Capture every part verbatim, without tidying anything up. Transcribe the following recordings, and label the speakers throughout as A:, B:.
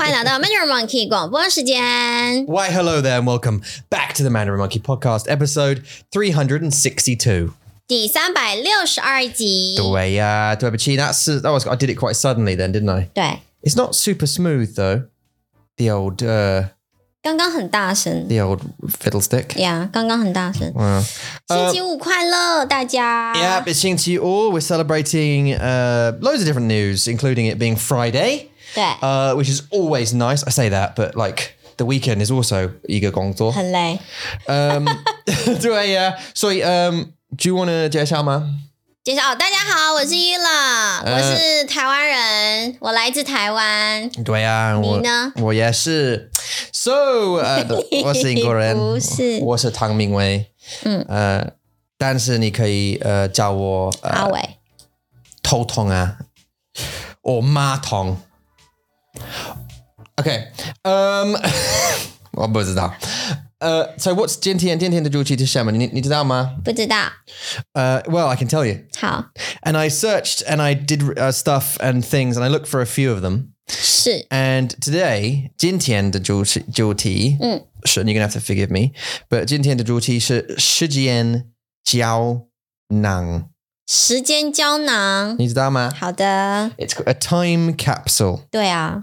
A: 欢迎来到 Mandarin Monkey 广播时间。
B: Why hello there and welcome back to the Mandarin Monkey podcast episode three sixty-two.
A: 第三百六十二集。
B: 对呀，对不起，that's that was I did it quite suddenly then, didn't I?
A: 对，
B: It's not super smooth though. The old uh
A: 刚刚很大声。
B: the old fiddlestick.
A: 呀，刚刚很大声。
B: Wow.
A: 星期五快乐，大家。
B: Yeah, it's Xing Qi all. We're celebrating uh, loads of different news, including it being Friday,
A: 对，
B: uh, which is always nice. I say that, but like the weekend is also 一个工作。
A: 很累。
B: Um, 对呀，所以 um, do you want to 介绍吗？
A: 介绍，大家好，我是伊乐，我是台湾人，我来自台湾。
B: 对呀，
A: 你呢？
B: 我也是。So， 呃，我是英国人，
A: 不是，
B: 我是唐明威。嗯，呃，但是你可以呃叫我呃
A: 阿伟。
B: 头痛啊，我马桶。Okay， 嗯、um, ，我不知道。呃、uh, ，So what's 今天今天的主题是什么？你你知道吗？
A: 不知道。
B: 呃、uh, Well, I can tell you.
A: 好。
B: And I searched and I did uh, stuff and things and I looked for a few of them.
A: 是。
B: And today, 今天的主题主题，嗯，是 you're gonna have to forgive me, but 今天的主题是时间胶囊。
A: 时间胶囊。
B: 你知道吗？
A: 好的。
B: It's a time capsule.
A: 对啊。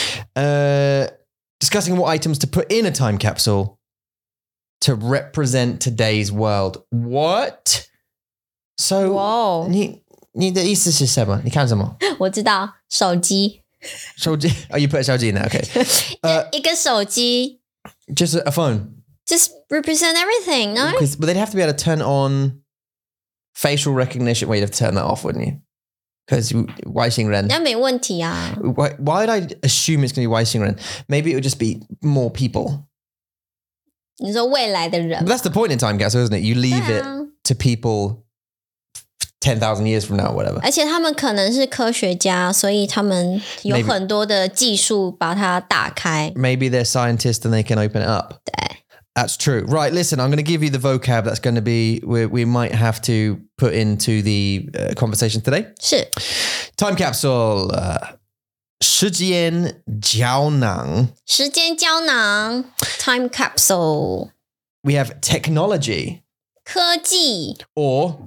B: Uh, discussing what items to put in a time capsule to represent today's world. What? So,
A: 哇哦，
B: 你你的意思是什么？你看什么？
A: 我知道，手机。
B: 手机 Oh, you put 手机 in there, okay.
A: 一个手机
B: Just a phone.
A: just represent everything, no?
B: Because, but they'd have to be able to turn on facial recognition. Well, you'd have to turn that off, wouldn't you? Because 外星人。
A: 那没问题啊。
B: Why, why did I assume it's going to be 外星人? Maybe it would just be more people.
A: 你说未来的人。
B: But that's the point in time capsule, isn't it? You leave
A: 对
B: it
A: 啊，
B: to people ten thousand years from now or whatever.
A: 而且他们可能是科学家，所以他们有
B: Maybe
A: 很多的技术把它打开。
B: Maybe they're scientists and they can open it up.
A: 对，
B: That's true. Right, listen, I'm going to give you the vocab that's going to be, we, we might have to put into the uh, conversation today.
A: 是
B: Time capsule. Uh, 时间胶囊.
A: 时间胶囊 （time capsule），
B: We have technology
A: 科技
B: or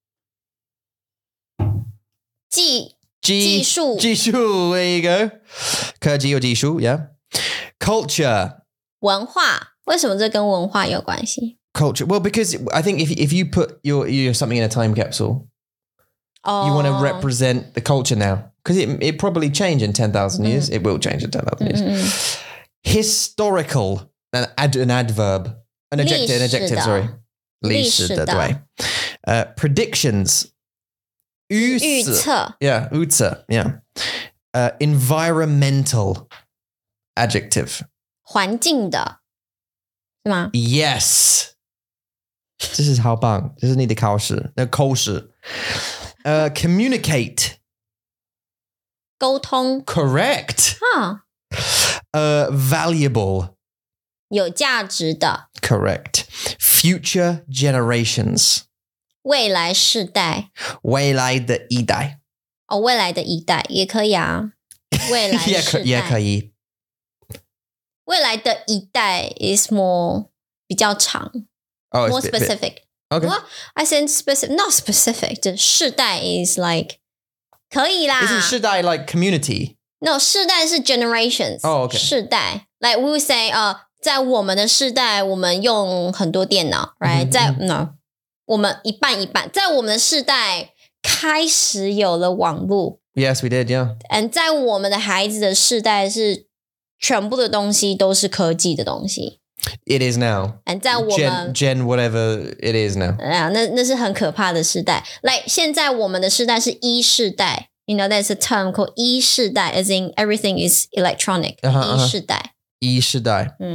A: 技
B: 技
A: 技术
B: 技术, there you go. 科技或技术, yeah. Culture.
A: 文化。为什么这跟文化有关系？
B: Culture. Well, because I think if if you put your your something in a time capsule,
A: 哦
B: you want to represent the culture now because it it probably change in ten thousand years. It will change in ten thousand years. Historical, an ad, an adverb, an adjective, an adjective.
A: 历史的。
B: Sorry,
A: 历史的。
B: 对。Uh, predictions. 预测。
A: 预测。
B: Yeah, 预测. Yeah. Uh, environmental. Adjective.
A: 环境的，是吗？
B: Yes. 这是好棒，这是你的考试，那口试。Uh, communicate.
A: 沟通
B: Correct.
A: 啊，
B: Uh, valuable.
A: 有价值的，
B: Correct. Future generations.
A: 未来世代。
B: 未来的一代。
A: 哦，未来的一代也可以啊。未来
B: 也可
A: 世代
B: 也可以。
A: 未来的一代 is more 比较长
B: Oh,
A: more
B: it's a bit- bit-
A: specific.
B: Okay.
A: What? I said specific, not specific. 就世代 is like 可以啦。
B: Isn't 世代 like community?
A: No, 世代是 generations.
B: Oh, okay.
A: 世代 like we would say 呃，在我们的世代，我们用很多电脑 ，right？、
B: 嗯
A: 在 no，我们一半一半，在我们的世代开始有了网络
B: Yes, we did, yeah.
A: ，and 在我们的孩子的世代是全部的东西都是科技的东西
B: It is now.
A: ，and 在我
B: Gen,
A: 们
B: Gen whatever it is now.
A: 啊，那那是很可怕的世代。like 现在我们的世代是一世代 ，you know that's a term called 一世代 ，as in everything is electronic、
B: Uh-huh, uh-huh.
A: 一世代，
B: 一世代。
A: 嗯，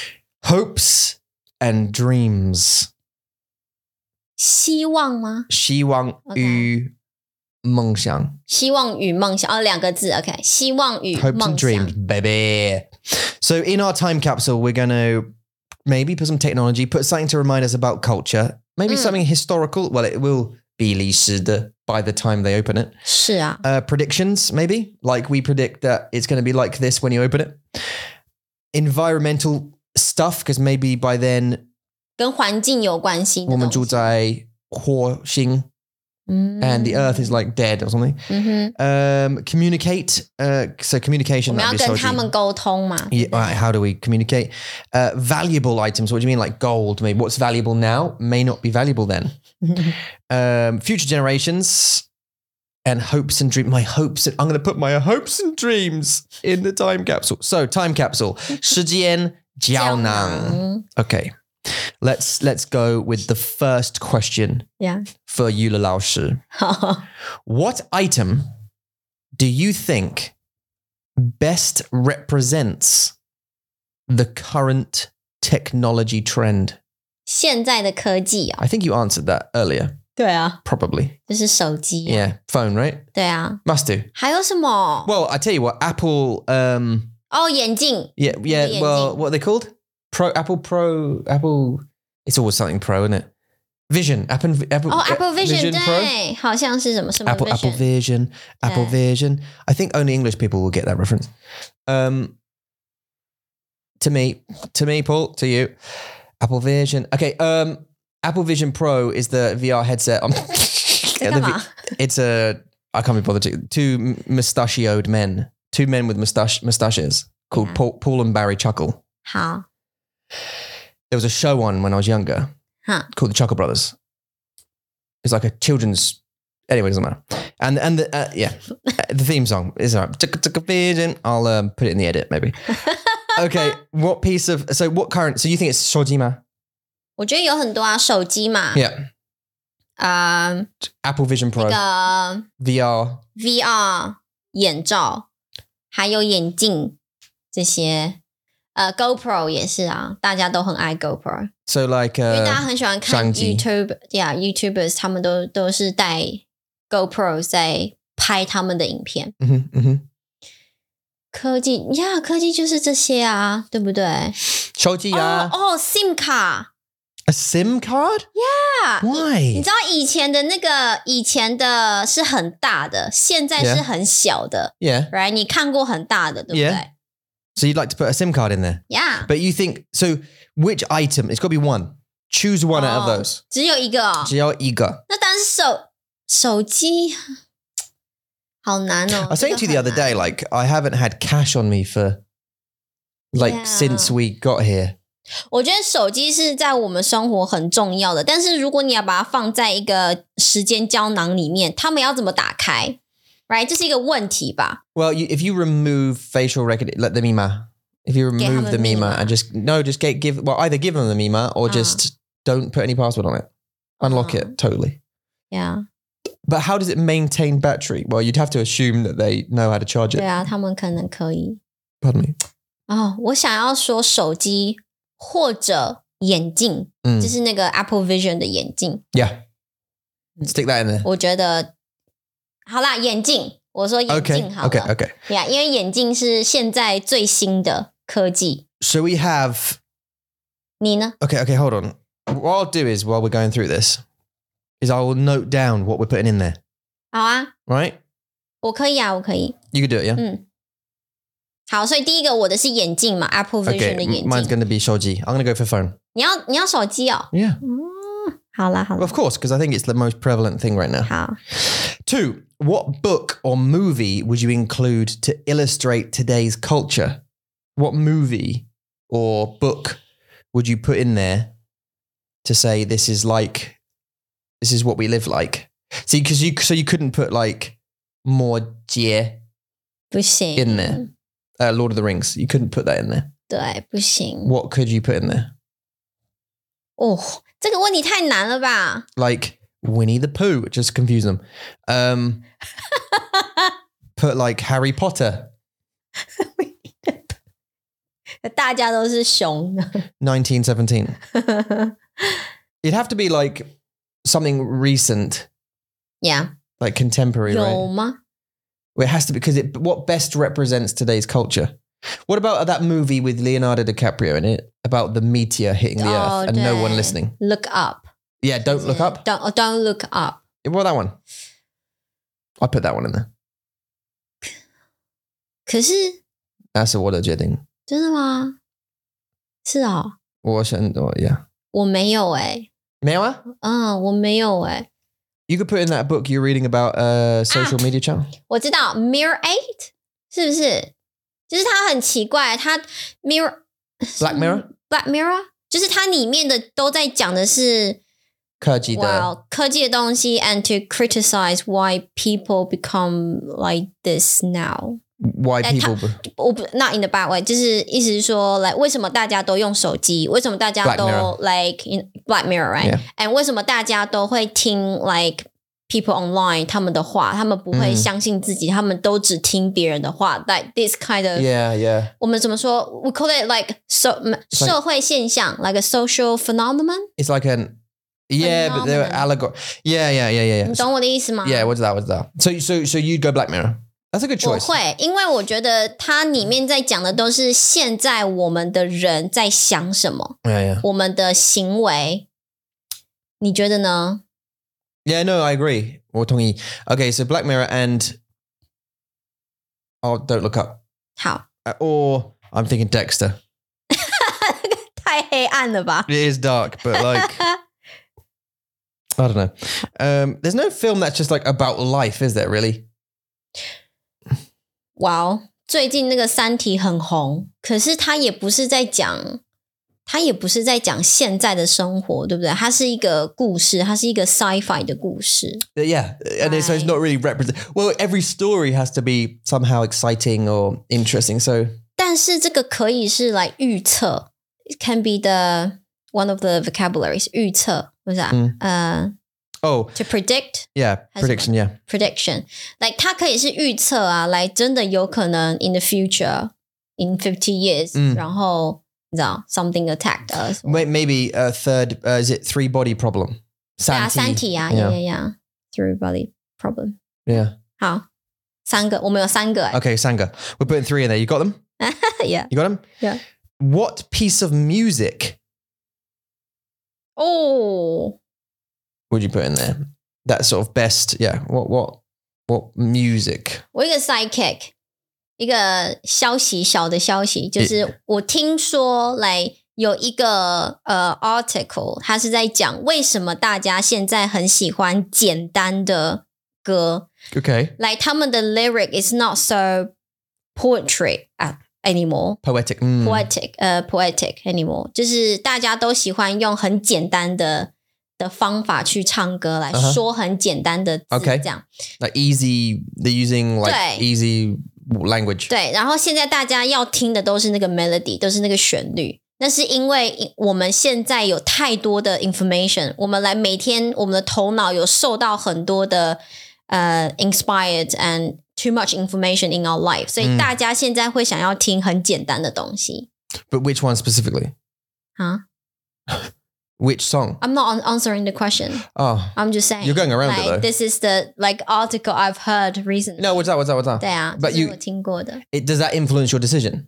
B: Hopes and dreams.
A: 希望吗？
B: 希望与梦想。
A: 希望与梦想哦，两个字 ，OK， 希望与
B: Hopes
A: 梦
B: and
A: 想
B: dreams, baby. So in our time capsule, we're going to maybe put some technology, put something to remind us about culture, maybe
A: Mm.
B: something historical. Well, it will be 历史的 by the time they open it.
A: 是啊
B: Uh, predictions, maybe? Like we predict that it's going to be like this when you open it. Environmental stuff, because maybe by then
A: 跟环境有关系的东西。
B: 我们住在火星 and the earth is like dead or something.
A: 嗯哼
B: Um, communicate. Uh, so
A: 我
B: communication.
A: 们要
B: that'd be
A: 跟他
B: soji.
A: 们沟通嘛。
B: Yeah, right, how do we communicate? Uh, valuable items. What do you mean, like gold? Maybe what's valuable now may not be valuable then. um, future generations and hopes and dreams. My hopes. And, I'm going to put my hopes and dreams in the time capsule. So time capsule. 时间胶囊. Okay, let's let's go with the first question
A: Yeah.
B: for Yula 老师.
A: 好
B: What item do you think best represents the current technology trend?
A: 现在的科技啊，
B: I think you answered that earlier,
A: 对啊，
B: probably.
A: 就是手机、啊。
B: Yeah, phone, right?
A: 对啊，
B: Must do.
A: 还有什么？
B: Well, I tell you what, Apple, um,
A: 哦，眼镜。
B: yeah, yeah,
A: The
B: well,
A: engine.
B: what are they called? Pro, Apple Pro, Apple, it's always something Pro, isn't it? Vision, Apple, Apple,
A: 哦
B: uh,
A: ，Apple Vision,
B: Pro?
A: 对，好像是什么什么
B: Apple, Apple Vision, Apple
A: Yeah.
B: Vision. I think only English people will get that reference. Um, to me, to me, Paul, to you, Apple Vision. Okay, um, Apple Vision Pro is the V R headset. Um,
A: 在干嘛？
B: it's a I can't be bothered to two mustachioed men, two men with mustache mustaches called
A: Yeah.
B: Paul, Paul and Barry Chuckle.
A: 好，
B: There was a show on when I was younger
A: Huh.
B: called the Chuckle Brothers. It's like a children's. Anyway, it doesn't matter. And and the, uh, yeah, the theme song is alright. Vision. I'll um, put it in the edit maybe. Okay, what piece of so what current? So you think it's Shojima?
A: 我觉得有很多啊，手机嘛，
B: Yeah,
A: 啊、
B: Apple Vision Pro,
A: 那个
B: V R.
A: V R 眼罩，还有眼镜这些，呃，GoPro 也是啊，大家都很爱 GoPro，
B: So like
A: 因为大
B: uh,
A: 家很喜欢看
B: 相机
A: YouTube，呀、yeah,，YouTubers 他们都都是带 GoPro 在拍他们的影片。
B: mhm, mhm.
A: 科技呀科技就是这些啊，对不对？
B: Shojima.
A: 哦哦，SIM 卡
B: A SIM card?
A: 啊，你
B: Why?
A: 知道以前的那个以前的是很大的，现在是
B: Yeah.
A: 很小的
B: Yeah.
A: ，right？你看过很大的，对不对
B: Yeah. So you'd like to put a SIM card in there?
A: ？Yeah，
B: But you think so? Which item? It's got to be one. Choose one out of
A: 哦
B: those.
A: 只有一个哦。
B: 只要一个。
A: 那当然是手手机，好难哦。
B: I was saying to you the
A: 这个
B: other
A: 很难
B: day, like I haven't had cash on me for like
A: Yeah.
B: since we got here.
A: 我觉得手机是在我们生活很重要的，但是如果你要把它放在一个时间胶囊里面，他们要怎么打开 ？Right， 这是一个问题吧？
B: Well, you, if you remove facial recognition, like the Mima, if you
A: Get
B: remove
A: him a
B: the Mima,
A: Mima.
B: and just no, just get give well either give them the Mima or
A: Ah.
B: just don't put any password on it. Unlock
A: Ah.
B: it totally.
A: Yeah，
B: But how does it maintain battery? Well, you'd have to assume that they know how to charge
A: 对
B: it.
A: 啊，他们可能可以。
B: Pardon me.
A: 哦，我想要说手机或者眼镜，
B: Mm.
A: 就是那个 Apple Vision 的眼镜，
B: Yeah. Stick that in there.
A: 我觉得好啦，眼镜，我说眼
B: Okay.
A: 镜好了
B: Okay. Okay.
A: 呀因为眼镜是现在最新的科技。
B: So we have
A: 你呢？
B: Okay, okay, hold on. What I'll do is while we're going through this, is I will note down what we're putting in there.
A: 好啊，
B: Right?
A: 我可以啊，我可以。
B: You can do it, yeah?
A: 嗯，好，所以第一个我的是眼镜嘛，Apple Vision
B: Okay,
A: 的眼
B: m- mine's
A: 镜。
B: going to be Shoji. I'm going to go for phone.
A: 你要你要手机哦。
B: Yeah.
A: 嗯，好啦好
B: Well,
A: 啦
B: of，course, because I think it's the most prevalent thing right now.
A: 好。
B: Two, what book or movie would you include to illustrate today's culture? What movie or book would you put in there to say this is like, this is what we live like? See, because you, so you couldn't put like more Jie
A: 不行
B: in there. Uh, Lord of the Rings. You couldn't put that in there.
A: 对，不行。
B: What could you put in there?
A: 哦，这个问题太难了吧？
B: Like Winnie the Pooh, just confuse them. Um, put like Harry Potter,
A: 大家都是熊的。
B: nineteen seventeen. It'd have to be like something recent,
A: Yeah，
B: like contemporary,
A: 有
B: right?
A: 吗？
B: Well, it has to, because it what best represents today's culture. What about that movie with Leonardo DiCaprio in it about the meteor hitting the
A: Oh,
B: earth and no one
A: 对
B: listening?
A: Look up.
B: Yeah, don't look up.
A: Don't don't look up.
B: What about that one? I put that one in there.
A: 可是
B: That's 我的决定。
A: 真的吗？是哦，
B: 我选我 yeah。
A: 我没有哎。
B: 没有啊？
A: 嗯，我没有哎。
B: You could put in that book you're reading about a social media channel.
A: 我知道 Mirror Eight 是不是？就是它很奇怪，它 Mirror
B: Black Mirror
A: Black Mirror 就是它里面的都在讲的是
B: 科技的
A: wow 科技的东西 and to criticize why people become like this now.
B: Why people?
A: 我不 not in the bad way， 就是意思是说 like 为什么大家都用手机？为什么大家都 like in Black Mirror right？
B: Yeah.
A: And 为什么大家都会听 like people online 他们的话，他们不会相信自己，嗯、他们都只听别人的话。Like this kind of
B: yeah yeah，
A: 我们怎么说 ？We call it like so 社会现象 ，like a social phenomenon.
B: It's like an yeah, but they're allegory. Yeah yeah yeah yeah.
A: 你懂我的意思吗
B: Yeah, what's that? What's that? So so so you'd go Black Mirror. That's a good choice.
A: 我会，因为我觉得它里面在讲的都是现在我们的人在想什么，
B: Yeah, yeah.
A: 我们的行为，你觉得呢？
B: Yeah, no, I agree. 我同意. Okay, so Black Mirror and oh, Don't Look Up.
A: 好，
B: Uh, or I'm thinking Dexter.
A: 太黑暗了吧
B: It is dark, but like I don't know. Um, there's no film that's just like about life, is there? Really?
A: 哇哦，最近那个《三体》很红，可是它也不是在讲，它也不是在讲现在的生活，对不对？它是一个故事，它是一个 sci-fi 的故事。
B: Uh, yeah, and it's, so it's not really represent. Well, every story has to be somehow exciting or interesting. So,
A: 但是这个可以是来预测 ，it can be the one of the vocabularies 预测，不是啊？
B: 嗯
A: 呃
B: oh,
A: ，to predict
B: yeah,
A: 还是
B: prediction, yeah.
A: prediction， like 它可以是预测啊，来真的有可能 in the future in fifty years，、
B: 嗯、
A: 然后你知道 something attacked us，
B: Maybe a third. Uh, is it three body problem?
A: 对啊，
B: 三体
A: 三体啊
B: yeah.
A: ，yeah yeah yeah three body problem，
B: Yeah.
A: 好，三个，我们有三个
B: Okay, Sanga. We're putting three in there. You got them?
A: ，yeah
B: You got them?
A: yeah，
B: What piece of music
A: 哦，
B: would you put in there? That sort of best. Yeah. What what what music?
A: 我一个 sidekick， 一个消息，小的消息，就是我听说来有一个呃 article， 它是在讲为什么大家现在很喜欢简单的歌，
B: Okay.
A: 来他们的 lyric is not so poetry 啊 anymore。
B: Poetic. Mm.
A: poetic 呃、uh, poetic anymore， 就是大家都喜欢用很简单的的方法去唱歌，来说很简单的字
B: Okay.
A: 这样。
B: Like easy. They're using like
A: 对
B: easy language.
A: 对，然后现在大家要听的都是那个 melody， 都是那个旋律。那是因为我们现在有太多的 information， 我们来每天我们的头脑有受到很多的呃、uh, inspired and too much information in our life， 所以大家现在会想要听很简单的东西。
B: But which one specifically?
A: 啊
B: Which song?
A: I'm not answering the question.
B: Oh,
A: I'm just saying.
B: You're going around
A: like,
B: it though.
A: This is the like article I've heard recently.
B: no. What's that? What's that? What's that?
A: 对啊，
B: But
A: 这是
B: you-
A: 我听过的。
B: It, does that influence your decision?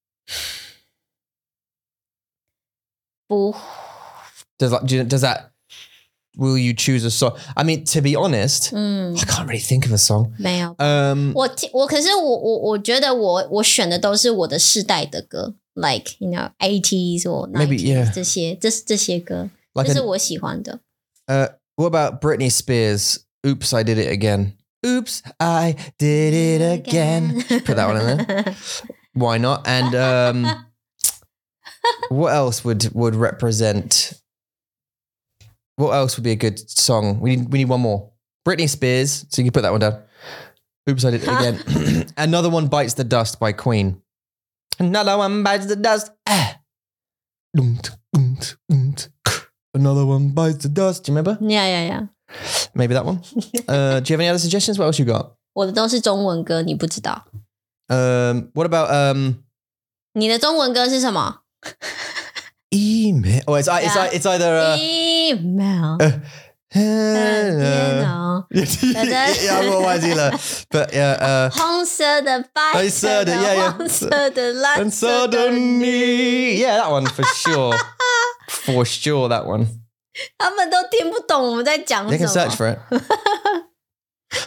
A: 不
B: Does that? do you- Does that? Will you choose a song? I mean, to be honest,
A: 嗯
B: I can't really think of a song.
A: 没有。
B: Um,
A: 我听我可是我我我觉得我我选的都是我的世代的歌 ，like you know eighties 或
B: Maybe,
A: nineties
B: yeah.
A: 这些这这些歌，
B: like
A: 这是
B: an,
A: 我喜欢的。
B: uh, what about Britney Spears? Oops, I did it again. Oops, I did it again. Put that one in there. Why not? And um, what else would would represent? What else would be a good song? We need we need one more. Britney Spears. So you can put that one down. Oops, I did it again. Another One Bites the Dust by Queen. Another one bites the dust. Ah. Another one bites the dust. Do you remember?
A: Yeah yeah yeah，
B: Maybe that one. Uh, do you have any other suggestions? What else you got?
A: 我的都是中文歌，你不知道。
B: Um, what about um,
A: 你的中文歌是什么
B: email? Oh, it's it's
A: Yeah.
B: it's either uh,
A: ？email。
B: uh,
A: 电脑
B: yeah, 我忘记了 But yeah, uh,
A: 红色的、白色的、
B: 白色的，yeah, yeah.
A: 黄色的、蓝
B: and
A: 色的你，
B: suddenly, yeah, that one for sure, for sure, that one.
A: 他们都听不懂我们在讲
B: They can
A: 什
B: search
A: 么。
B: for it.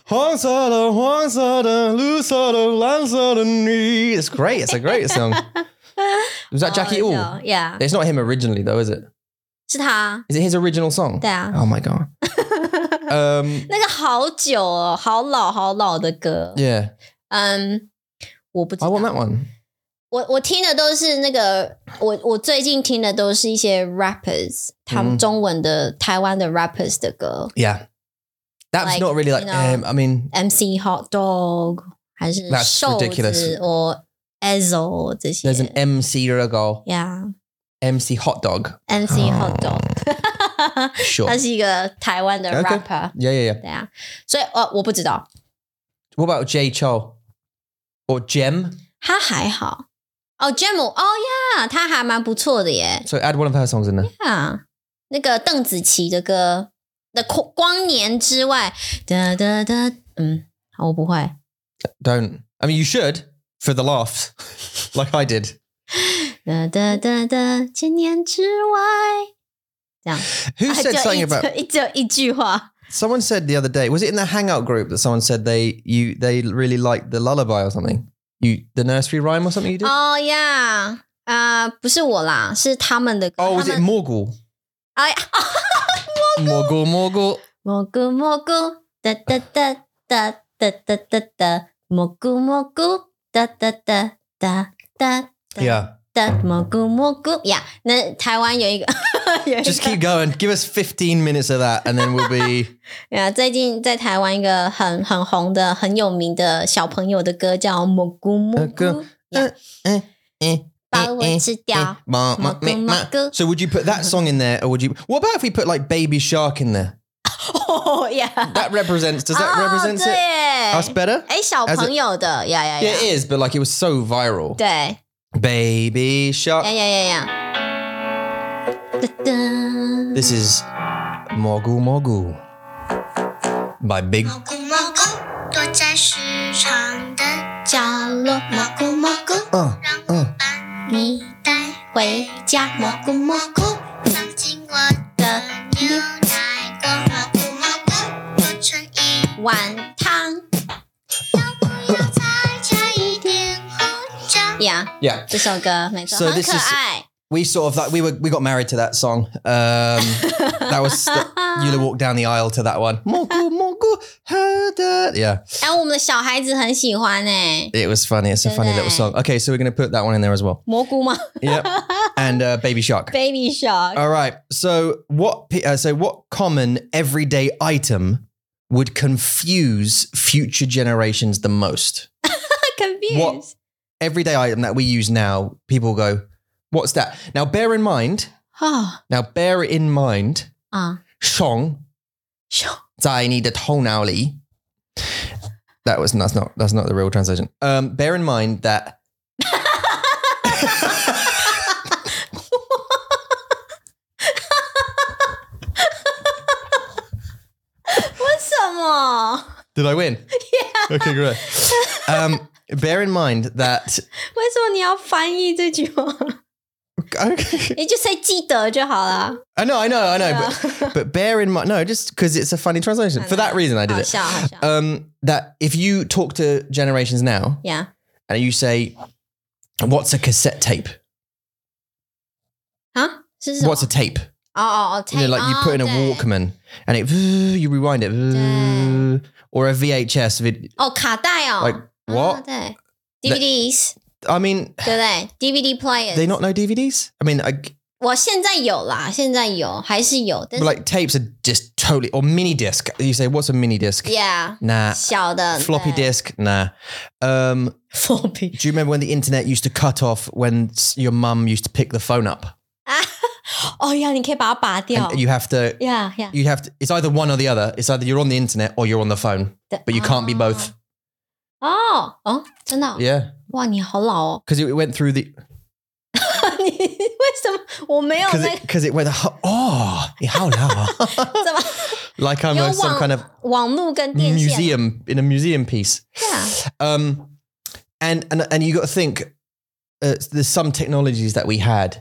B: 黄色的黄色的绿色的蓝色的你 It's great. It's a great song. Was that Jackie All?
A: Oh, yeah.
B: It's not him originally though, is it?
A: 是他。
B: Is it his original song?
A: 对啊。
B: Oh my god. um,
A: 那个好久哦，好老好老的歌。
B: yeah.
A: 嗯，我不知
B: I
A: 道。
B: want that one.
A: 我我听的都是那个，我我最近听的都是一些 rappers， 他们中文的、嗯、台湾的 rappers 的歌。
B: Yeah. That's
A: like,
B: not really like,
A: you know,
B: um, I mean...
A: M C Hot Dog 还是瘦子 or Ezzo 这些。
B: There's an M C Rago.
A: Yeah.
B: M C Hot Dog.
A: M C Hot Dog.
B: Sure.
A: 他是一个台湾的 rapper.
B: Okay. Yeah, yeah, yeah.
A: 对啊，所以呃我不知道。
B: What about J Cho? Or Gem?
A: 他还好。哦 Gem 哦呀，他还蛮不错的耶。
B: So add one of her songs in there.
A: Yeah. 那个邓紫棋的歌的光年之外，哒哒哒，嗯，我不会。
B: Don't. I mean, you should for the laughs, like I did.
A: 哒哒哒哒，千年之外，这样。
B: Who said something about?
A: 只有一句话。
B: Someone said the other day, was it in the Hangout group that someone said they you they really liked the lullaby or something? You the nursery rhyme or something you did?
A: Oh yeah. 啊，不是我啦，是他们的歌。
B: Oh, was it Morgul?
A: 哎，
B: Morgul, Morgul.
A: 蘑菇蘑菇，哒哒哒哒哒哒哒哒，蘑菇蘑菇，哒哒哒哒哒。
B: Yeah.
A: 的蘑菇蘑菇呀， yeah, 那台湾有一个，有一个
B: Just keep going. Give us fifteen minutes of that, and then we'll be.
A: Yeah, 最近在台湾一个很很红的、很有名的小朋友的歌叫《蘑菇蘑菇》，把我吃掉。蘑菇蘑菇。
B: So would you put that song in there, or would you? What about if we put like Baby Shark in there?
A: Oh yeah.
B: That represents. Does that
A: oh,
B: represent it? Us better?
A: 哎，小朋友的呀呀呀。
B: Yeah, it is, but like it was so viral.
A: 对。
B: Baby Shark.
A: Yeah, yeah, yeah, yeah.
B: This is Morgul Morgul by Big.
C: 蘑菇蘑菇躲在市场的
A: 角落，蘑菇蘑菇，
B: 嗯嗯，
C: 把
A: 你带回家，蘑菇蘑菇，
C: 放进我的牛奶锅，蘑菇蘑菇做成一
A: 碗汤。
C: 要不要再加一点胡椒？
A: Yeah,
B: Yeah.
A: 这首歌没错，
B: So
A: 很
B: this
A: 可
B: is-
A: 爱。
B: We sort of like we were we got married to that song. Um, that was Eula walked down the aisle to that one. Morgul Morgul heard that. Yeah,
A: 然后我们的小孩子很喜欢诶，
B: it was funny. It's a funny little song. Okay, so we're gonna put that one in there as well.
A: 蘑菇吗
B: Yep, and uh, Baby Shark.
A: ？Baby Shark，
B: All right. So what? pe- Uh, so what common everyday item would confuse future generations the most?
A: confused。
B: What everyday item that we use now? People go, "What's that?" Now, bear in mind.
A: 啊
B: Now, bear it in mind.
A: 啊，
B: Shong 在你的头脑里. That was that's not that's not the real translation. Um, bear in mind that
A: 为什么？
B: Did I win?
A: Yeah.
B: Okay, great. Um, bear in mind that
A: 为什么你要翻译这句话？
B: okay.
A: 你就 say 记得就好了。
B: I know, I know, I know,
A: Yeah.
B: but but bear in mind no, just because it's a funny translation. For that reason, I did
A: 好
B: it.
A: 笑，好笑。
B: Um, that if you talk to generations now
A: Yeah.
B: and you say, "What's a cassette tape?"
A: 啊，是什么？
B: What's a tape?
A: 哦哦哦
B: You know, like you put in a Walkman and it you rewind it, or a V H S vid.
A: 哦，卡带哦。
B: Like
A: 哦
B: what?
A: 对 D V Ds，
B: I mean,
A: 对不对 ？D V D players。
B: they not know D V Ds. I mean, I,
A: 我现在有啦，现在有，还是有，但
B: but
A: 是
B: like tapes are just totally or mini disc. You say, "What's a mini disc?"
A: Yeah，
B: Nah.
A: 小的
B: Floppy
A: 对
B: disk? Nah. Um,
A: floppy
B: do you remember when the internet used to cut off when s- your mum used to pick the phone up?
A: 啊，哦呀，你可以把它拔掉
B: And you have to,
A: ，Yeah Yeah，
B: you have to, it's either one or the other. It's either you're on the internet or you're on the phone, but you can't be both.
A: 哦哦，真的哦，
B: Yeah.
A: 哇，你好老哦，
B: Because it went through the,
A: 你为什么我没有
B: because
A: 那
B: it, because it went, oh, how now?
A: 怎么
B: Like I'm
A: 有
B: a, some
A: 网
B: kind of
A: 网路跟电线
B: museum in a museum piece.
A: Yeah.
B: Um, and and and you got to think, uh, there's some technologies that we had.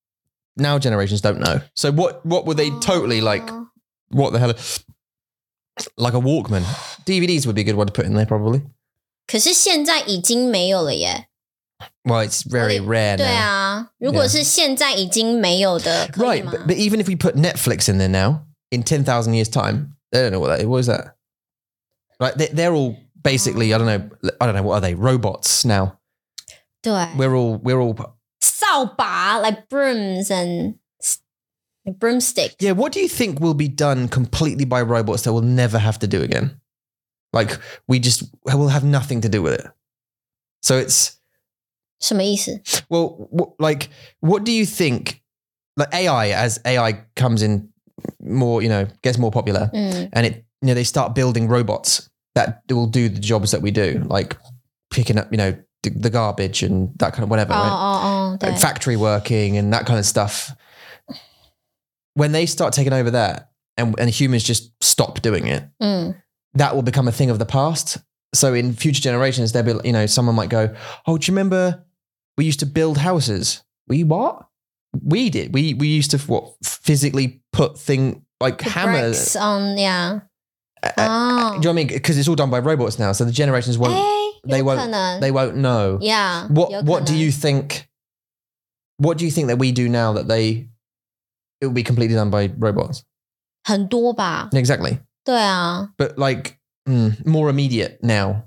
B: Now generations don't know. So what what were they totally like?
A: Oh.
B: What the hell? like a Walkman. D V Ds would be a good one to put in there, probably.
A: 可是现在已经没有了耶。
B: Well, it's very rare
A: 对
B: now.
A: 啊，如果是现在已经没有的，可以
B: Right,
A: 吗？
B: but, but even if we put Netflix in there now, in ten thousand years' time, they don't know what that is. What is that? Right, they, they're all basically, I don't know, I don't know, what are they? Robots now.
A: 对，
B: We're all, we're all...
A: 扫把 like brooms and like broomstick.
B: Yeah, what do you think will be done completely by robots that we'll never have to do again? Like, we just, we'll have nothing to do with it. So it's...
A: 什么意思？
B: Well, what, like, what do you think, like A I, as A I comes in more, you know, gets more popular,
A: 嗯
B: and it, you know, they start building robots that will do the jobs that we do, like picking up, you know, the, the garbage and that kind of whatever,
A: 哦
B: right?
A: 哦哦，对
B: Like factory working and that kind of stuff. When they start taking over that and, and humans just stop doing it,
A: 嗯
B: that will become a thing of the past. So in future generations, there'll be, you know, someone might go, oh, do you remember we used to build houses? We what? We did. We we used to what physically put thing like
A: The
B: hammers.
A: bricks on yeah.
B: Uh,
A: Oh.
B: Do you know what I mean? Because it's all done by robots now. So the generations won't.
A: 哎，
B: they
A: 有
B: won't.
A: 可能
B: They won't know.
A: yeah.
B: What
A: 有可
B: What do
A: 能
B: you think? What do you think that we do now that they it will be completely done by robots?
A: 很多吧？
B: Exactly.
A: 对啊，
B: But like mm, more immediate now.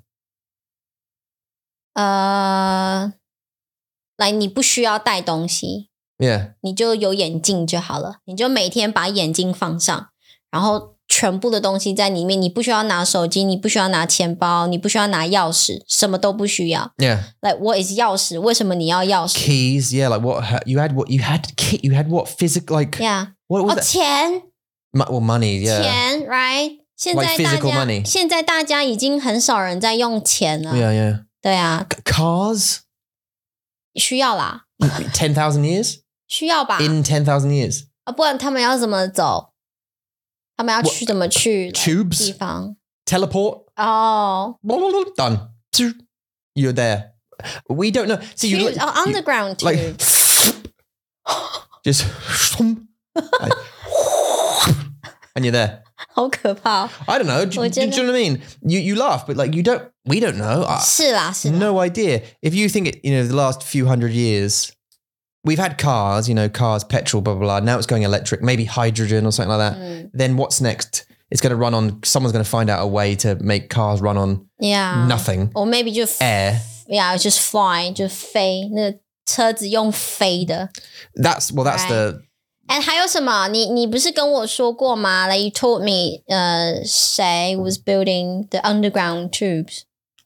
A: 呃，来，你不需要带东西，
B: Yeah.
A: 你就有眼镜就好了，你就每天把眼镜放上，然后全部的东西在里面，你不需要拿手机，你不需要拿钱包，你不需要拿钥匙，什么都不需要。
B: Yeah.
A: Like what is 钥匙？为什么你要钥匙
B: Keys. Yeah. Like what ha- you had? What you had? Key. You had what? Physical. Like
A: ？Yeah，
B: what
A: 哦，
B: was that?
A: 钱
B: Mo- well, money. Yeah.
A: 钱 ，right？现
B: Like
A: 在大
B: physical
A: 家
B: money
A: 现在大家已经很少人在用钱了。
B: Yeah. Yeah.
A: 对啊，
B: C- cars.
A: 需要啦，
B: ten thousand years.
A: 需要吧？
B: In ten thousand years.
A: 啊，不然他们要怎么走？他们要
B: What-
A: 去怎么去
B: Tubes?
A: 地方？
B: Teleport.
A: 哦
B: Done. You're there. We don't know. See, you look
A: tubes, oh, underground
B: like
A: tubes.
B: just like, and you're there.
A: 好可怕哦！
B: I don't know. Do, do,
A: 我
B: do
A: 觉
B: you
A: 得
B: know what I mean? You you laugh, but like you don't. We don't know. I,
A: 是啦，是啦，
B: no idea. If you think it, you know, the last few hundred years, we've had cars. You know, cars, petrol, blah blah blah. Now it's going electric, maybe hydrogen or something like that.
A: 嗯
B: Then what's next? It's going to run on. Someone's going to find out a way to make cars run on
A: ，Yeah，
B: nothing.
A: or maybe 就
B: Air.
A: Yeah, just fly，就飞，那个车子用飞的。
B: That's well. That's the.
A: 哎，还有什么？你你不是跟我说过吗？ Like you told me，呃，谁 was building the underground tubes？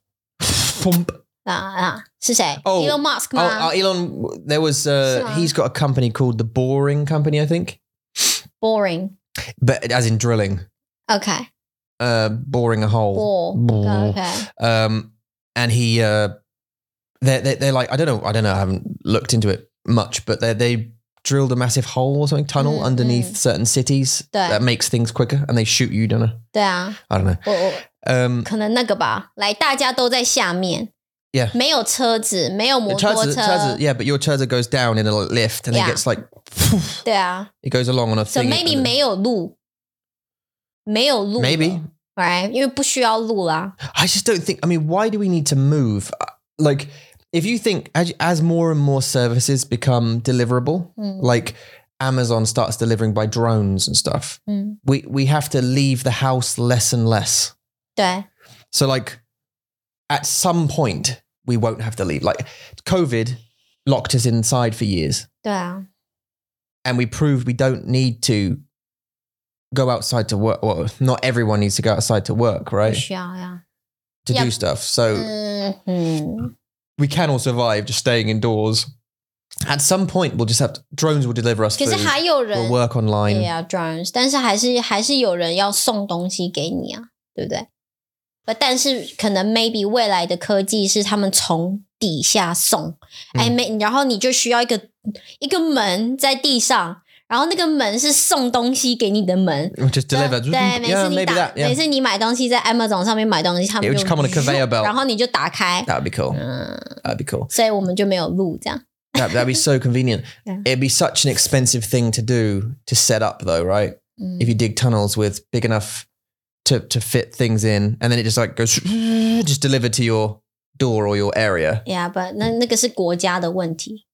B: Thump.
A: 啊啊，是谁
B: Oh,
A: Elon Musk
B: Oh,
A: 吗
B: uh, Elon. There was. Uh,
A: 是吗？
B: he's got a company called the Boring Company, I think,
A: Boring。
B: but as in drilling,
A: Okay.
B: uh, boring a hole.
A: Bore.
B: Bore.
A: Okay.
B: Um, and he, uh, they're, they're, they're like, I don't know, I don't know, I haven't looked into it much, but they they drilled a massive hole or something, tunnel
A: Mm,
B: underneath
A: mm.
B: certain cities
A: Yeah.
B: that makes things quicker, and they shoot you, don't know.
A: 对啊，
B: I don't know.
A: 我我
B: Um,
A: 可能那个吧。来，大家都在下面，
B: yeah.
A: 没有车子，没有摩托
B: Turza,
A: 车。
B: Turza, yeah, but your Turza goes down in a lift, and
A: Yeah.
B: it gets like,
A: 对啊
B: it goes along on a
A: ，so
B: thing.
A: maybe 没有路，没有路了。
B: Maybe.
A: right，因为不需要路啦。
B: I just don't think. I mean, why do we need to move? Like, if you think as, as more and more services become deliverable,
A: Mm.
B: like Amazon starts delivering by drones and stuff,
A: 嗯，
B: we we have to leave the house less and less.
A: 对，
B: So, like, at some point, we won't have to leave. Like, COVID locked us inside for years,
A: 对啊，
B: and we proved we don't need to go outside to work. Well, not everyone needs to go outside to work,
A: 不
B: right?
A: 需要呀。
B: To
A: Yeah.
B: do stuff. So.
A: 嗯嗯，
B: We can all survive just staying indoors. At some point, we'll just have to, drones will deliver us
A: 可
B: food.
A: 是还有人
B: We'll work online.
A: 对啊 drones，但是还是还是有人要送东西给你啊，对不对？呃但是可能 maybe 未来的科技是他们从底下送，哎、
B: 嗯
A: 没，然后你就需要一个一个门在地上，然后那个门是送东西给你的门。
B: We'll just deliver.
A: 对，每
B: Yeah,
A: 次你
B: maybe
A: 打
B: that.
A: 每
B: Yeah.
A: 次你买东西在 Amazon 上面买东西，他们
B: It would
A: 就
B: just come on a conveyor belt.
A: 然后你就打开，
B: That would be cool.
A: 嗯，
B: That'd be cool.
A: 所以我们就没有路这样。
B: That, that'd be so convenient.
A: Yeah.
B: It'd be such an expensive thing to do to set up, though, right?
A: 嗯
B: If you dig tunnels with big enough to to fit things in, and then it just like goes just delivered to your door or your area.
A: Yeah, but 那那个是国家的问题。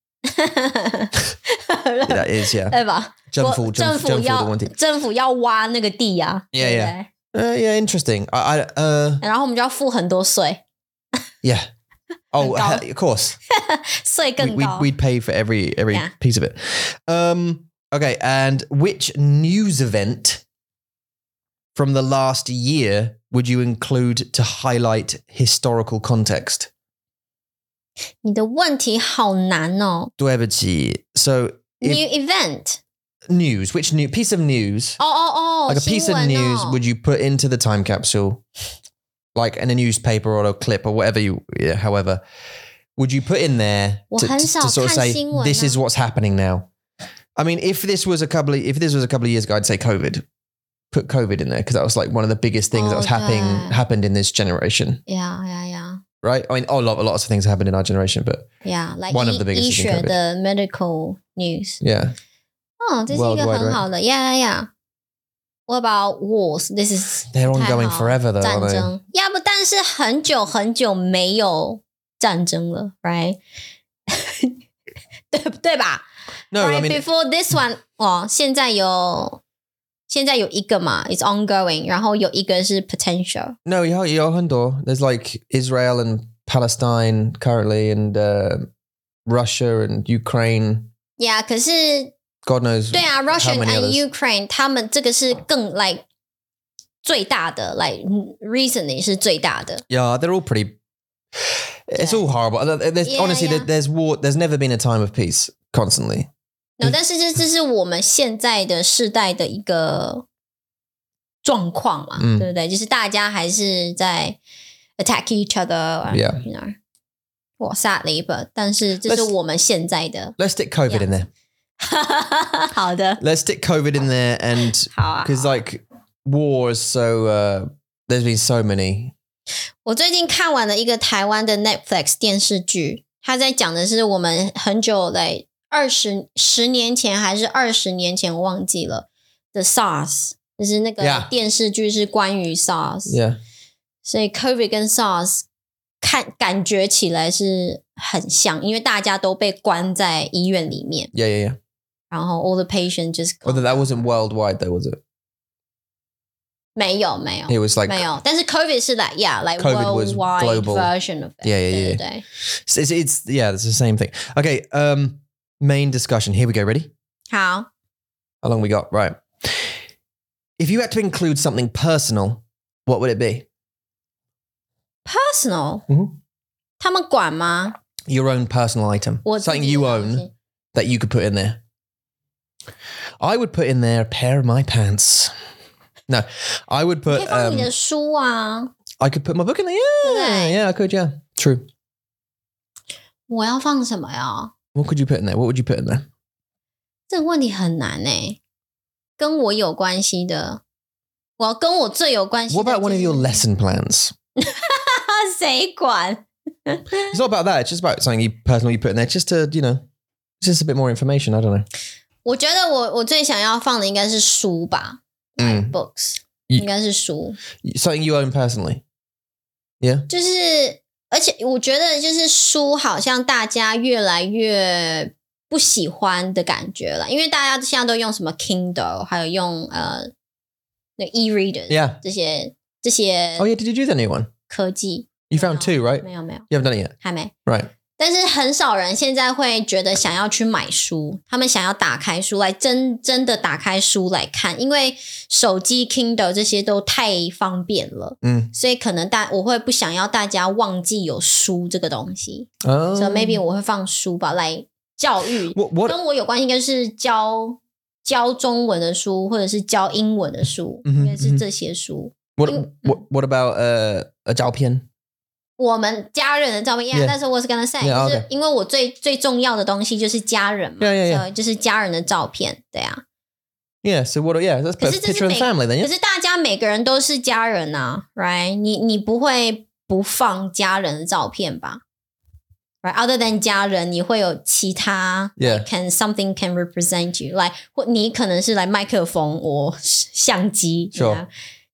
B: That is, yeah.
A: 对吧？
B: 政府
A: 政府
B: 政府
A: 要
B: 的问题。
A: 政府要挖那个地啊。
B: Yeah,
A: 对不
B: yeah.
A: 对
B: Uh, yeah, interesting. I, I uh,
A: 然后我们就要付很多税，
B: yeah. Oh,
A: 很高。
B: of course.
A: 税
B: We,
A: 更
B: we'd,
A: 高。
B: we'd pay for every every
A: Yeah.
B: piece of it. Um, okay, and which news event from the last year would you include to highlight historical context?
A: 你的问题好难哦。
B: 对不起. So if-
A: New event。
B: news, which new piece of news,
A: 哦哦哦，
B: like a piece
A: 新
B: of
A: 闻
B: news,
A: 哦。
B: would you put into the time capsule, like in a newspaper or a clip or whatever you, yeah, however, would you put in there
A: 我
B: to,
A: 很
B: to,
A: 少
B: to sort of
A: 看
B: say
A: 新闻啊。
B: this is what's happening now? I mean, if this was a couple of, if this was a couple of years ago, I'd say COVID. Put COVID in there because that was like one of the biggest things that was
A: Oh,
B: happening
A: yeah.
B: happened in this generation,
A: Yeah, yeah, yeah.
B: right? I mean, oh, a lot, a lot of things happened in our generation, but
A: Yeah, like
B: One of
A: 医
B: the biggest
A: 医
B: is in
A: 学
B: COVID.
A: 的 medical news。
B: yeah.
A: 哦，这是一个
B: Worldwide,
A: 很好的。Yeah, yeah, yeah. What about wars? This is
B: They're
A: 太
B: ongoing
A: 好
B: forever though,
A: 战
B: aren't they?
A: 争。要不，但是很久很久没有战争了，right？ 对对吧
B: No,
A: right?
B: I mean,
A: Before this one， 哦，现在有现在有一个嘛 ，it's ongoing， 然后有一个是 potential。
B: no, 有有很多. There's like Israel and Palestine currently, and uh, Russia and Ukraine.
A: Yeah， 可是
B: God knows.
A: 对啊 ，Russia
B: how many
A: and
B: others.
A: Ukraine， 他们这个是更 like 最大的 ，like recently 是最大的。
B: Yeah, they're all pretty. It's all horrible. There's,
A: Yeah,
B: honestly,
A: yeah.
B: there- there's war. There's never been a time of peace constantly.
A: no, 但是这这是我们现在的世代的一个状况嘛，
B: 嗯
A: 对不对？就是大家还是在 attack each other,
B: Yeah.
A: you know, well, sadly, but 但是这是
B: Let's-
A: 我们现在的。
B: Let's stick COVID in there.
A: 好的，
B: Let's stick COVID in there, and
A: 好啊。
B: because like wars, so uh, there's been so many.
A: 我最近看完了一个台湾的 Netflix 电视剧，他在讲的是我们很久来二十十年前还是二十年前我忘记了的 SARS， 就是那个
B: Yeah.
A: 电视剧是关于 SARS，、
B: Yeah.
A: 所以 COVID 跟 SARS 看感觉起来是很像，因为大家都被关在医院里面，
B: Yeah, yeah, yeah.
A: 然后 all the patients just
B: Although that wasn't worldwide, though, was it?
A: 没有没有
B: It was like
A: 没有，但是 COVID 是 like yeah like
B: COVID was
A: worldwide
B: global.
A: version of it，
B: Yeah, yeah,
A: 对
B: yeah.
A: 对对。
B: it's, it's, it's yeah, it's the same thing. Okay, um, main discussion. Here we go. Ready?
A: 好，
B: How long we got? Right. If you had to include something personal, what would it be?
A: personal，、
B: 嗯
A: 他们管吗？
B: Your own personal item,
A: 我自
B: something
A: 己
B: you
A: 的东西
B: own that you could put in there. I would put in there a pair of my pants. No, I would
A: 可
B: put.
A: 以放你
B: Um,
A: 的书啊。
B: I could put my book in there. Yeah,
A: Okay.
B: yeah, I could. Yeah, true.
A: 我要放什么呀？
B: What could you put in there? What would you put in there?
A: 这个问题很难诶、跟我有关系的，我要跟我最有关系的、
B: What about one of your
A: 就是
B: lesson plans?
A: 谁管？
B: It's not about that. It's just about something you personally put in there, just to you know, just a bit more information. I don't know.
A: 我觉得我我最想要放的应该是书吧、
B: 嗯
A: like books，
B: You-
A: 应该是书。
B: Something you own personally. Yeah.
A: 就是，而且我觉得就是书好像大家越来越不喜欢的感觉了，因为大家现在都用什么 Kindle， 还有用呃那 e-reader
B: Yeah.
A: 这些这些
B: Oh yeah. Did you do the new one?
A: 科技。
B: You found two, right?
A: 没有没有，
B: You haven't done it yet,
A: 还没。
B: right?
A: 但是很少人现在会觉得想要去买书，他们想要打开书来真真的打开书来看，因为手机 Kindle 这些都太方便了，
B: Mm.
A: 所以可能大我会不想要大家忘记有书这个东西，
B: Oh.
A: 所以 maybe 我会放书吧来教育。
B: What? What?
A: 跟我有关系应该是教教中文的书，或者是教英文的书，
B: 嗯哼
A: 应该是这些书。
B: What?
A: 因-
B: What? What about uh, a 照片?
A: 我们家人的照片
B: Yeah.
A: 但是我是 gonna say，、
B: Yeah,
A: 就是
B: okay.
A: 因为我最最重要的东西就是家人嘛
B: Yeah, yeah, yeah.
A: 所以就是家人的照片，对啊。
B: Yeah. So what? Yeah. Let's
A: 可
B: put
A: 是
B: a
A: 这是
B: picture of
A: 每
B: the family then.
A: 可
B: Yeah.
A: 是大家每个人都是家人啊 ，right？ 你你不会不放家人的照片吧 ？Right？Other than 家人，你会有其他
B: Yeah.
A: like can something can represent you，来或你可能是来麦克风或相机
B: Sure.
A: yeah.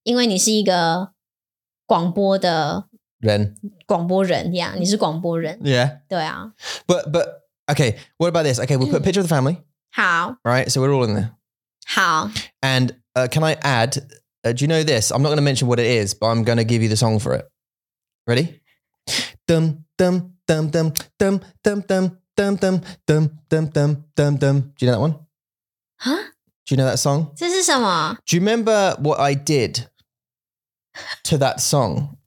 A: 因为你是一个广播的
B: 人
A: 广播人呀，你是广播人。
B: Yeah.
A: 对啊。
B: But, but, okay, what about this? Okay, we'll put a picture of the family.
A: 好
B: Right, so we're all in there.
A: 好
B: And uh, can I add, uh, do you know this? I'm not going to mention what it is, but I'm going to give you the song for it. Ready? Dum, dum, dum, dum, dum, dum, dum, dum, dum, dum, dum, dum, dum, dum. Do you know that one?
A: 啊，
B: Do you know that song?
A: 这是什么？
B: Do you remember what I did to that song?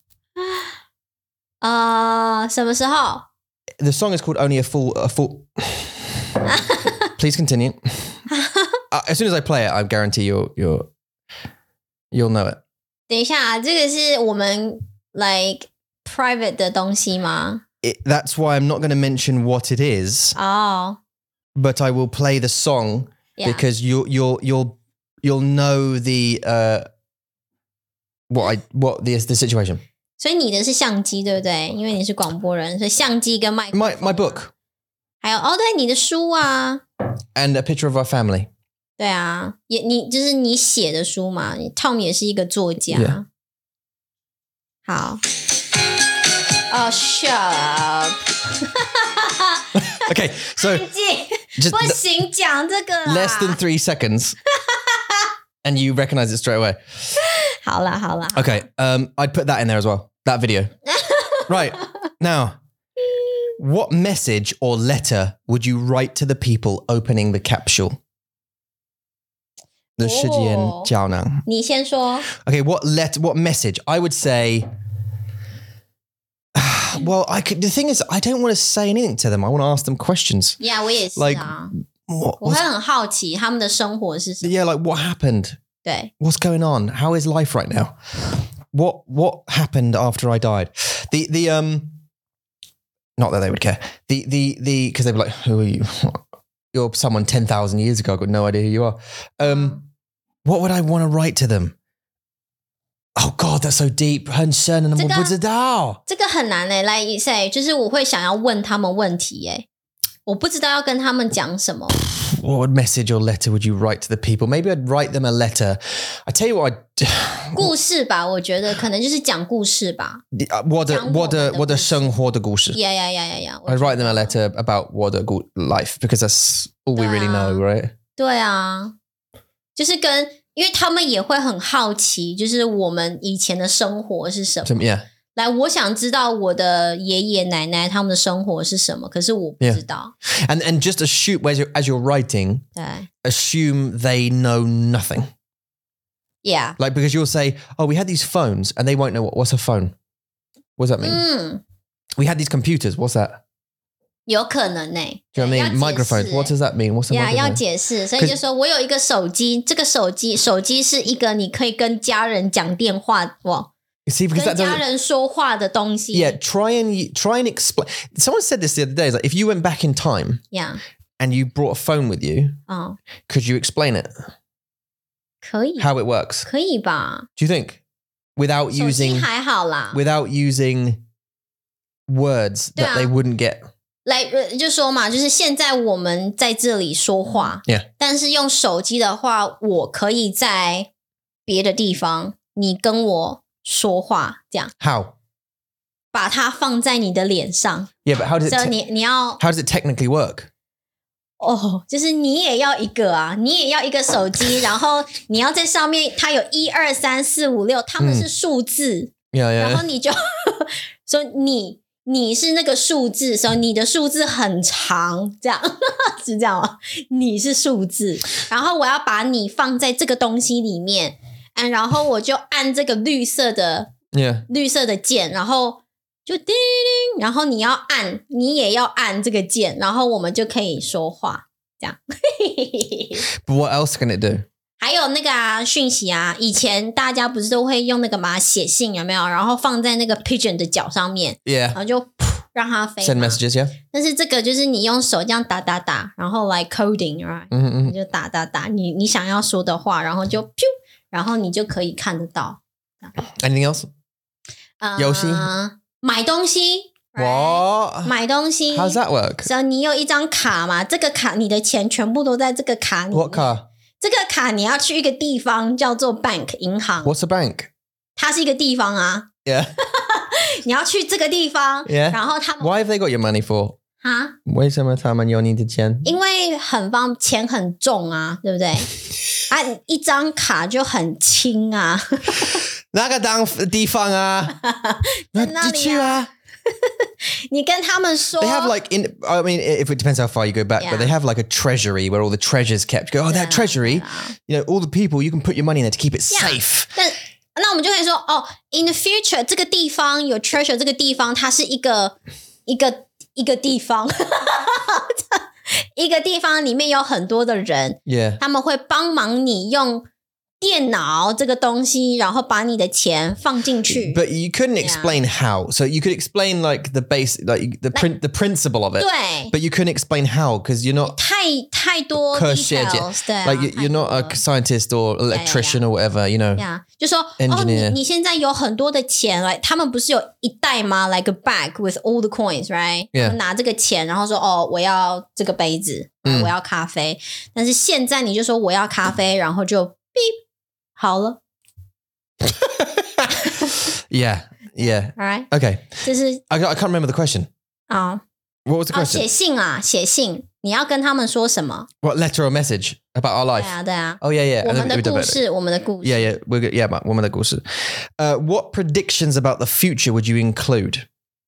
A: 呃，什么时候？
B: The song is called Only a Fool. A Fool. Please continue. Uh, as soon as I play it, I guarantee you'll you'll you'll know it.
A: 等一下，这个是我们 like private 的东西吗？
B: it. That's why I'm not going to mention what it is,
A: 哦、
B: but I will play the song
A: yeah.
B: because you'll you'll you'll you'll know the uh what I what the the situation.
A: 所以你的是相机对不对？因为你是广播人，所以相机跟麦克风
B: My my book
A: 还有哦，对，你的书啊，
B: and a picture of our family.
A: 对啊，也你就是你写的书嘛 ，Tom 也是一个作家。
B: Yeah.
A: 好，哦、oh,，shut up，
B: Okay, so
A: 安静，
B: just
A: 不
B: th-
A: 行，讲这个啦
B: less than three seconds, and you recognize it straight away.
A: 好啦好啦，
B: Okay, um, I'd put that in there as well. That video. Right now, what message or letter would you write to the people opening the capsule? The
A: Oh.
B: Shijian Jiaonang.
A: 你先说。
B: Okay, what let what message? I would say. Well, I could. The thing is, I don't want to say anything to them. I want to ask them questions.
A: Yeah， 我也是
B: Like
A: 啊，
B: What?
A: 我会
B: what's-
A: 很好奇他们的生活是什么。
B: yeah, like what happened?
A: 对，
B: What's going on? How is life right now? What what happened after I died? The the um not that they would care. The the the because they'd be like, who are you? You're someone ten thousand years ago. I've got no idea who you are. Um what would I want to write to them? Oh God, that's so deep. 很深，我不知道。
A: 这个很难诶、欸，来 say 就是我会想要问他们问题诶、欸，我不知道要跟他们讲什么。
B: What message or letter would you write to the people? Maybe I'd write them a letter. I tell you what, I
A: 故事吧，我觉得可能就是讲故事吧。
B: 我的
A: 讲我们的
B: 我的我的
A: 故事。
B: 生活的故事。
A: 呀呀呀呀呀！
B: I'd write them a letter about what a good life because that's all we really know, right?
A: 对啊，就是跟，因为他们也会很好奇，就是我们以前的生活是什么。
B: So, yeah.
A: 来，我想知道我的爷爷奶奶他们的生活是什么，可是我不知道。
B: And and just assume as you're, as you're writing,
A: 对
B: assume they know nothing.
A: ，Yeah，
B: Like because you'll say, "Oh, we had these phones," and they won't know what, what's a phone. What does that mean?
A: 嗯，
B: We had these computers. What's that?
A: 有可能呢、欸。
B: Do you know what I mean?
A: 要解释
B: Microphones. What does that mean? What's a
A: 呀，要
B: microphone?
A: 解释，所以就说我有一个手机，这个手机手机是一个你可以跟家人讲电话哇，
B: You see, because
A: 跟
B: that
A: 家
B: doesn't.
A: 人说话的东西。
B: Yeah, try and try and explain. Someone said this the other day. It's like if you went back in time
A: 呀，
B: and you brought a phone with you,
A: 嗯，
B: could you explain it?
A: 可以，
B: How it works?
A: 可以吧？
B: Do you think? Without
A: 手机
B: using
A: 还好啦。
B: without using words that
A: Yeah.
B: they wouldn't get.
A: 来，呃就说嘛，就是现在我们在这里说话
B: Yeah.
A: 但是用手机的话，我可以在别的地方，你跟我说话，这样
B: How?
A: 把它放在你的脸上，
B: Yeah, but how does it
A: 所以
B: te-
A: 你你要
B: how does it technically work?
A: 哦，就是你也要一个啊，你也要一个手机，然后你要在上面，它有一二三四五六，他们是数字，
B: Yeah,
A: 然
B: yeah.
A: 后你就说你你是那个数字，所以你的数字很长，这样是这样吗？你是数字，然后我要把你放在这个东西里面，嗯，然后我就按这个绿色的
B: Yeah.
A: 绿色的键，然后就叮叮叮，然后你要按，你也要按这个键，然后我们就可以说话，这样。
B: But what else can it do?
A: 还有那个啊，讯息啊，以前大家不是都会用那个嘛写信有没有？然后放在那个 pigeon 的脚上面，然
B: Yeah.
A: 后就噗让它飞
B: Send
A: 嘛。
B: messages, yeah.
A: 但是这个就是你用手这样打打打，然后来 coding，right？
B: Mm-hmm.
A: 你就打打打，你你想要说的话，然后就 pew， 然后你就可以看得到。
B: Anything else?
A: 呃
B: 游戏
A: 买东西 right？
B: What?
A: 买东西
B: How does that work?
A: 所以你有一张卡嘛，这个卡你的钱全部都在这个卡里面。
B: What car?
A: 这个卡你要去一个地方叫做 bank 银行，
B: What's a bank?
A: 它是一个地方啊，
B: Yeah.
A: 你要去这个地方，
B: Yeah.
A: 然后他们
B: Why have they got your money for?
A: 啊，
B: 为什么他们有你的钱？
A: 因为很方钱很重啊，对不对？啊，一张卡就很轻啊，
B: 那个当地方啊，
A: 在那里啊。
B: 你去啊。
A: 你跟他们说
B: They have like in. I mean, if it depends how far you go back,
A: Yeah.
B: but they have like a treasury where all the treasures kept. You go, oh,
A: 对啊
B: that treasury.
A: 对啊
B: You know, all the people you can put your money in there to keep it
A: Yeah.
B: safe.
A: 但那我们就可以说哦 ，in the future 这个地方有 treasure， 这个地方它是一个一个一个地方，一个地方里面有很多的人，
B: Yeah.
A: 他们会帮忙你用电脑这个东西，然后把你的钱放进去。
B: But you couldn't
A: Yeah.
B: explain how. So you could explain like the base, like the print, the principle of it.
A: 对，
B: But you couldn't explain how because you're not
A: 太太多
B: 科学家
A: details，对啊
B: like you,
A: 太
B: you're not
A: 多
B: a
A: 了
B: scientist or electrician or whatever. You know.
A: 呀，就说哦，
B: Engineer
A: 你你现在有很多的钱，like 他们不是有一袋吗？like a bag with all the coins，right？
B: Yeah.
A: 他们拿这个钱，然后说哦，我要这个杯子，
B: 嗯
A: 我要咖啡。但是现在你就说我要咖啡，然后就 beep 好了
B: Yeah. Yeah.
A: ，all right？
B: Okay.
A: 这是
B: I, I can't remember the question.
A: 啊
B: What was the
A: 哦，
B: question?
A: 写信啊，写信，你要跟他们说什么？
B: What letter or message about our
A: 对
B: life?
A: 啊，对啊，
B: Oh yeah, yeah.
A: 我
B: And
A: 们
B: then
A: 的
B: we
A: 故
B: developed it.
A: 事，我们的故事
B: Yeah, yeah, we're good. Yeah, 我们的故事. Uh, what predictions about the future would you include?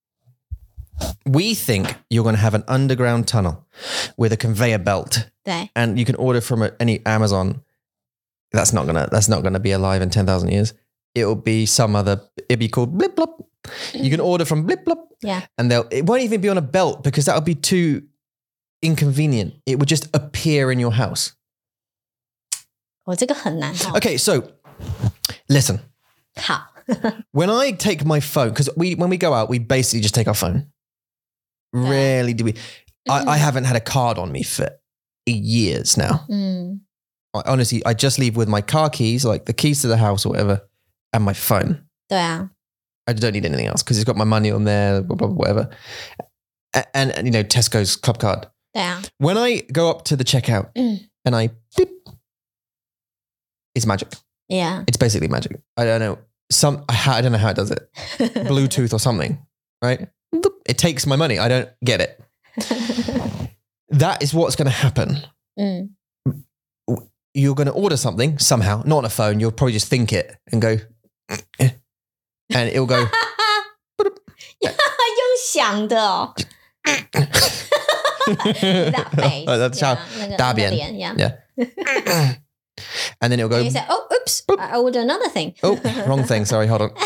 B: We think you're going to have an underground tunnel with a conveyor belt,
A: 对
B: and you can order from any Amazon. That's not gonna. That's not gonna be alive in ten thousand years. It'll be some other. It'll be called Blip Blop. You can order from Blip Blop,
A: ，yeah，
B: and they'll. It won't even be on a belt because that would be too inconvenient. It would just appear in your house.
A: 我这个很难哦。
B: Okay, so listen.
A: 好，
B: When I take my phone, because we when we go out, we basically just take our phone. Rarely do we. I, I haven't had a card on me for years now.
A: 嗯
B: I, honestly, I just leave with my car keys, like the keys to the house or whatever, and my phone.
A: 对啊，
B: I don't need anything else because it's got my money on there, blah, blah, blah, whatever. A- And, and you know, Tesco's club card.
A: 对啊，
B: When I go up to the checkout
A: Mm.
B: and I beep, it's magic.
A: yeah，
B: It's basically magic. I don't know. Some I don't know how it does it. Bluetooth or something, right? It takes my money. I don't get it. That is what's going to happen.
A: 嗯
B: You're going to order something somehow, not on a phone. You'll probably just think it and go, "Eh," and it'll go.
A: 用想的哦。That face，
B: Oh, that's how-
A: 对啊那个
B: 大便。
A: 那个脸，yeah。
B: Yeah. And then it'll
A: And
B: go,
A: you say, oh, oops,
B: Boop.
A: I ordered another thing.
B: oh, wrong thing. Sorry, hold on.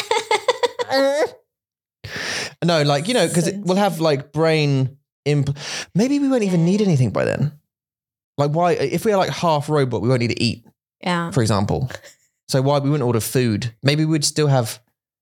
B: No, like, you know, because we'll have like brain imp. Maybe we won't even need anything by then. Like, why? If we're like half robot, we won't need to eat,
A: Yeah.
B: for example. So why we wouldn't order food? Maybe we'd still have.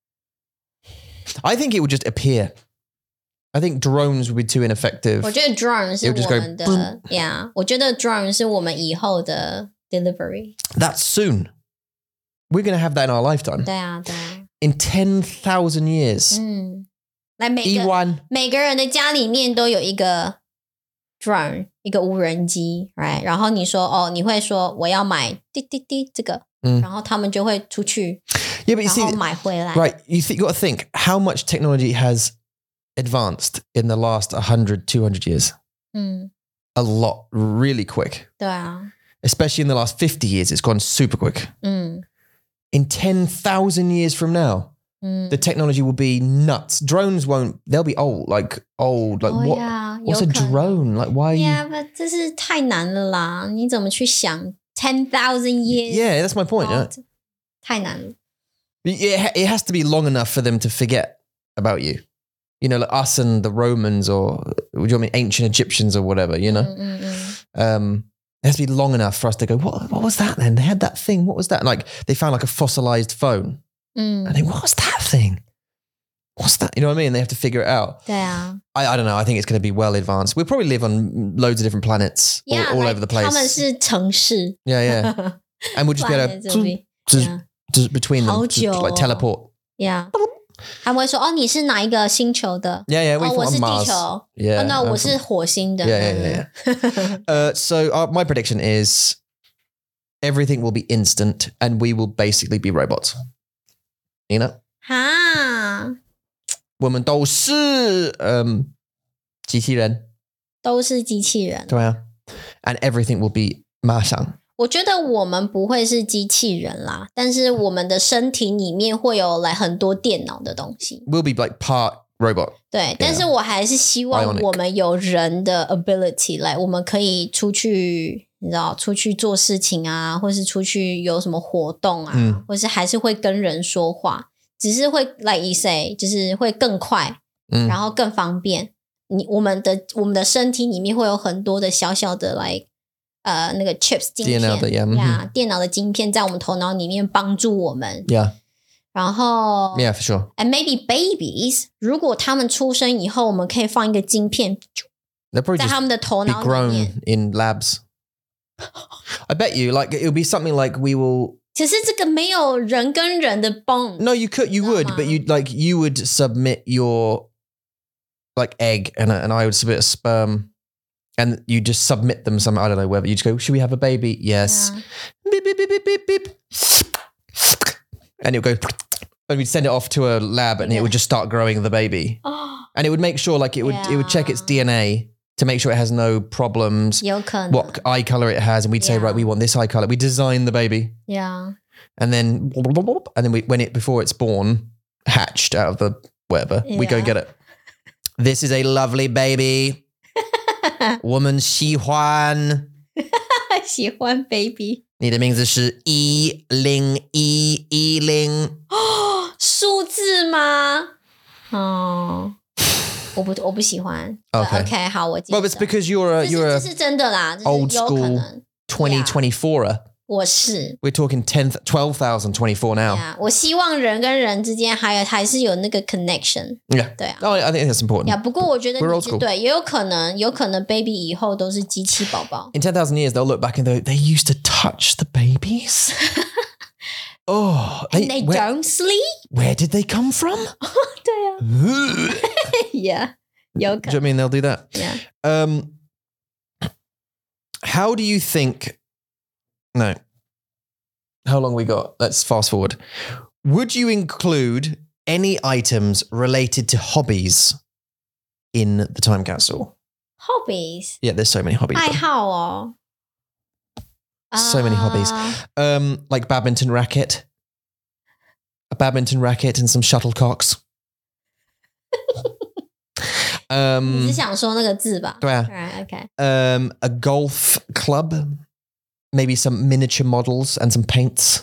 B: I think it would just appear. I think drones would be too ineffective.
A: 我觉得 drone 是
B: It'll just
A: 我
B: go
A: 们的，yeah，我觉得 drone 是我们以后的 delivery。
B: That's soon. We're going to have that in our lifetime.
A: 对啊，对啊，
B: In ten thousand years.
A: 嗯，来每
B: 一
A: 个
B: 万
A: 每个人的家里面都有一个 drone，一个无人机，right？然后你说哦，你会说我要买滴滴滴这个，
B: 嗯
A: 然后他们就会出去，
B: Yeah, but you
A: 然后
B: see,
A: 买回来。
B: right, you th- got to think how much technology has advanced in the last one hundred, two hundred years.
A: 嗯，
B: A lot, really quick.
A: 对啊，
B: Especially in the last fifty years, it's gone super quick.
A: 嗯
B: In ten thousand years from now,
A: 嗯
B: the technology will be nuts. Drones won't, they'll be old, like old. Like
A: 哦
B: what?
A: 呀，
B: What's
A: 有
B: a
A: 可能
B: drone? Like why are you?
A: Yeah, but 这是太难了啦！你怎么去想 ten thousand years？
B: Yeah, that's my point.
A: 哦
B: Yeah?
A: 太难了。
B: It, it has to be long enough for them to forget about you. You know, like us and the Romans or, what do you mean, ancient Egyptians or whatever, you know?
A: 嗯嗯嗯
B: Um, it has to be long enough for us to go, what, what was that then? They had that thing. What was that? Like they found like a fossilized phone.
A: 嗯
B: And they, what was that thing? What's that? You know what I mean? They have to figure it out.
A: 对啊
B: I, I don't know. I think it's going to be well advanced. We'll probably live on loads of different planets all,
A: ，Yeah，
B: all
A: like,
B: over the place.
A: 他们是城市
B: Yeah, yeah. And we'll just be able
A: Planets
B: to
A: will be-
B: just,
A: yeah
B: just between them,
A: 好
B: just,
A: 久
B: like
A: 哦
B: teleport.
A: Yeah，他们会说哦，你是哪一个星球的？
B: Yeah, yeah. We
A: 哦，我
B: thought
A: 是
B: on
A: 地
B: Mars.
A: 球。
B: Yeah.
A: 哦，那
B: I'm
A: 我
B: from-
A: 是火星的。
B: Yeah, yeah, yeah. Uh, so uh, my prediction is everything will be instant and we will basically be robots. You know?
A: 哈，
B: 我们都是嗯机器人，
A: 都是机器人。
B: 对啊 and everything will be 马上。
A: 我觉得我们不会是机器人啦，但是我们的身体里面会有来很多电脑的东西。
B: We'll be like part robot.
A: 对，但是我还是希望
B: Bionic
A: 我们有人的 ability，来我们可以出去，你知道，出去做事情啊，或是出去有什么活动啊，
B: 嗯
A: 或是还是会跟人说话，只是会 like you say， 就是会更快，
B: 嗯
A: 然后更方便。你我们的我们的身体里面会有很多的小小的 like 呃那个 chips 晶片
B: D N L 的 yeah，
A: 呀，电脑的晶片在我们头脑里面帮助我们。
B: Yeah.
A: 然后
B: Yeah, for sure.
A: and maybe babies， 如果他们出生以后，我们可以放一个晶片
B: They'll probably
A: 在
B: just
A: 他们的头
B: be
A: 脑里
B: grown
A: 面。
B: in labs. I bet you, like, it'll be something like we will.
A: 可是这个没有人跟人的 bond。
B: No, you could, you would, but you like you would submit your like egg, and and I would submit a sperm, and you just submit them some. I don't know whether you just go. Should we have a baby? Yes.
A: Yeah.
B: Beep, beep, beep, beep, beep, beep. And it'll go. And we'd send it off to a lab, and
A: Yeah.
B: it would just start growing the baby,
A: 哦，
B: and it would make sure, like, it would it would check its D N A to make sure it has no problems.
A: 有可能。
B: What eye color it has, and we'd say,
A: Yeah.
B: right, we want this eye color. We design the baby,
A: Yeah.
B: and then and then we when it before it's born, hatched out of the whatever, we go and get
A: Yeah.
B: it. This is a lovely baby. Woman 喜欢。
A: 喜欢 baby。
B: 你的名字是一零一一零。
A: 哦，数字吗？哦，我不我不喜欢。
B: Okay.
A: OK， 好，我记得。
B: Well, it's because you're a
A: 这是
B: you're
A: 这
B: a
A: 是真的啦，这是
B: old
A: 有可
B: school
A: 能。
B: twenty twenty-four.
A: 我是
B: We're talking ten twelve thousand twenty-four now.
A: 呀，我希望人跟人之间还有还是有那个 connection。
B: Yeah.
A: 对啊。
B: Oh, I think that's important.
A: 呀，不过我觉得
B: We're
A: 你
B: old
A: 是
B: school.
A: 对，也有可能，有可能 baby 以后都是机器宝宝。
B: In ten thousand years, they'll look back and go, they used to touch the babies. Oh,
A: And they
B: where,
A: don't sleep？
B: where did they come from?
A: 对啊
B: Do
A: ，Yeah，有
B: you
A: 可
B: know what I mean they'll do that?
A: 能。Yeah.
B: Um, how do you think? No. How long we got? Let's fast forward. Would you include any items related to hobbies in the time capsule?
A: Hobbies，
B: Yeah, there's so many hobbies.
A: 爱好哦。
B: So many hobbies.
A: 啊
B: Um, like badminton racket, a badminton racket, and some shuttlecocks.
A: 你
B: um,
A: 是想说那个字吧？
B: 对啊。
A: Right, OK，
B: um, a golf club, maybe some miniature models and some paints.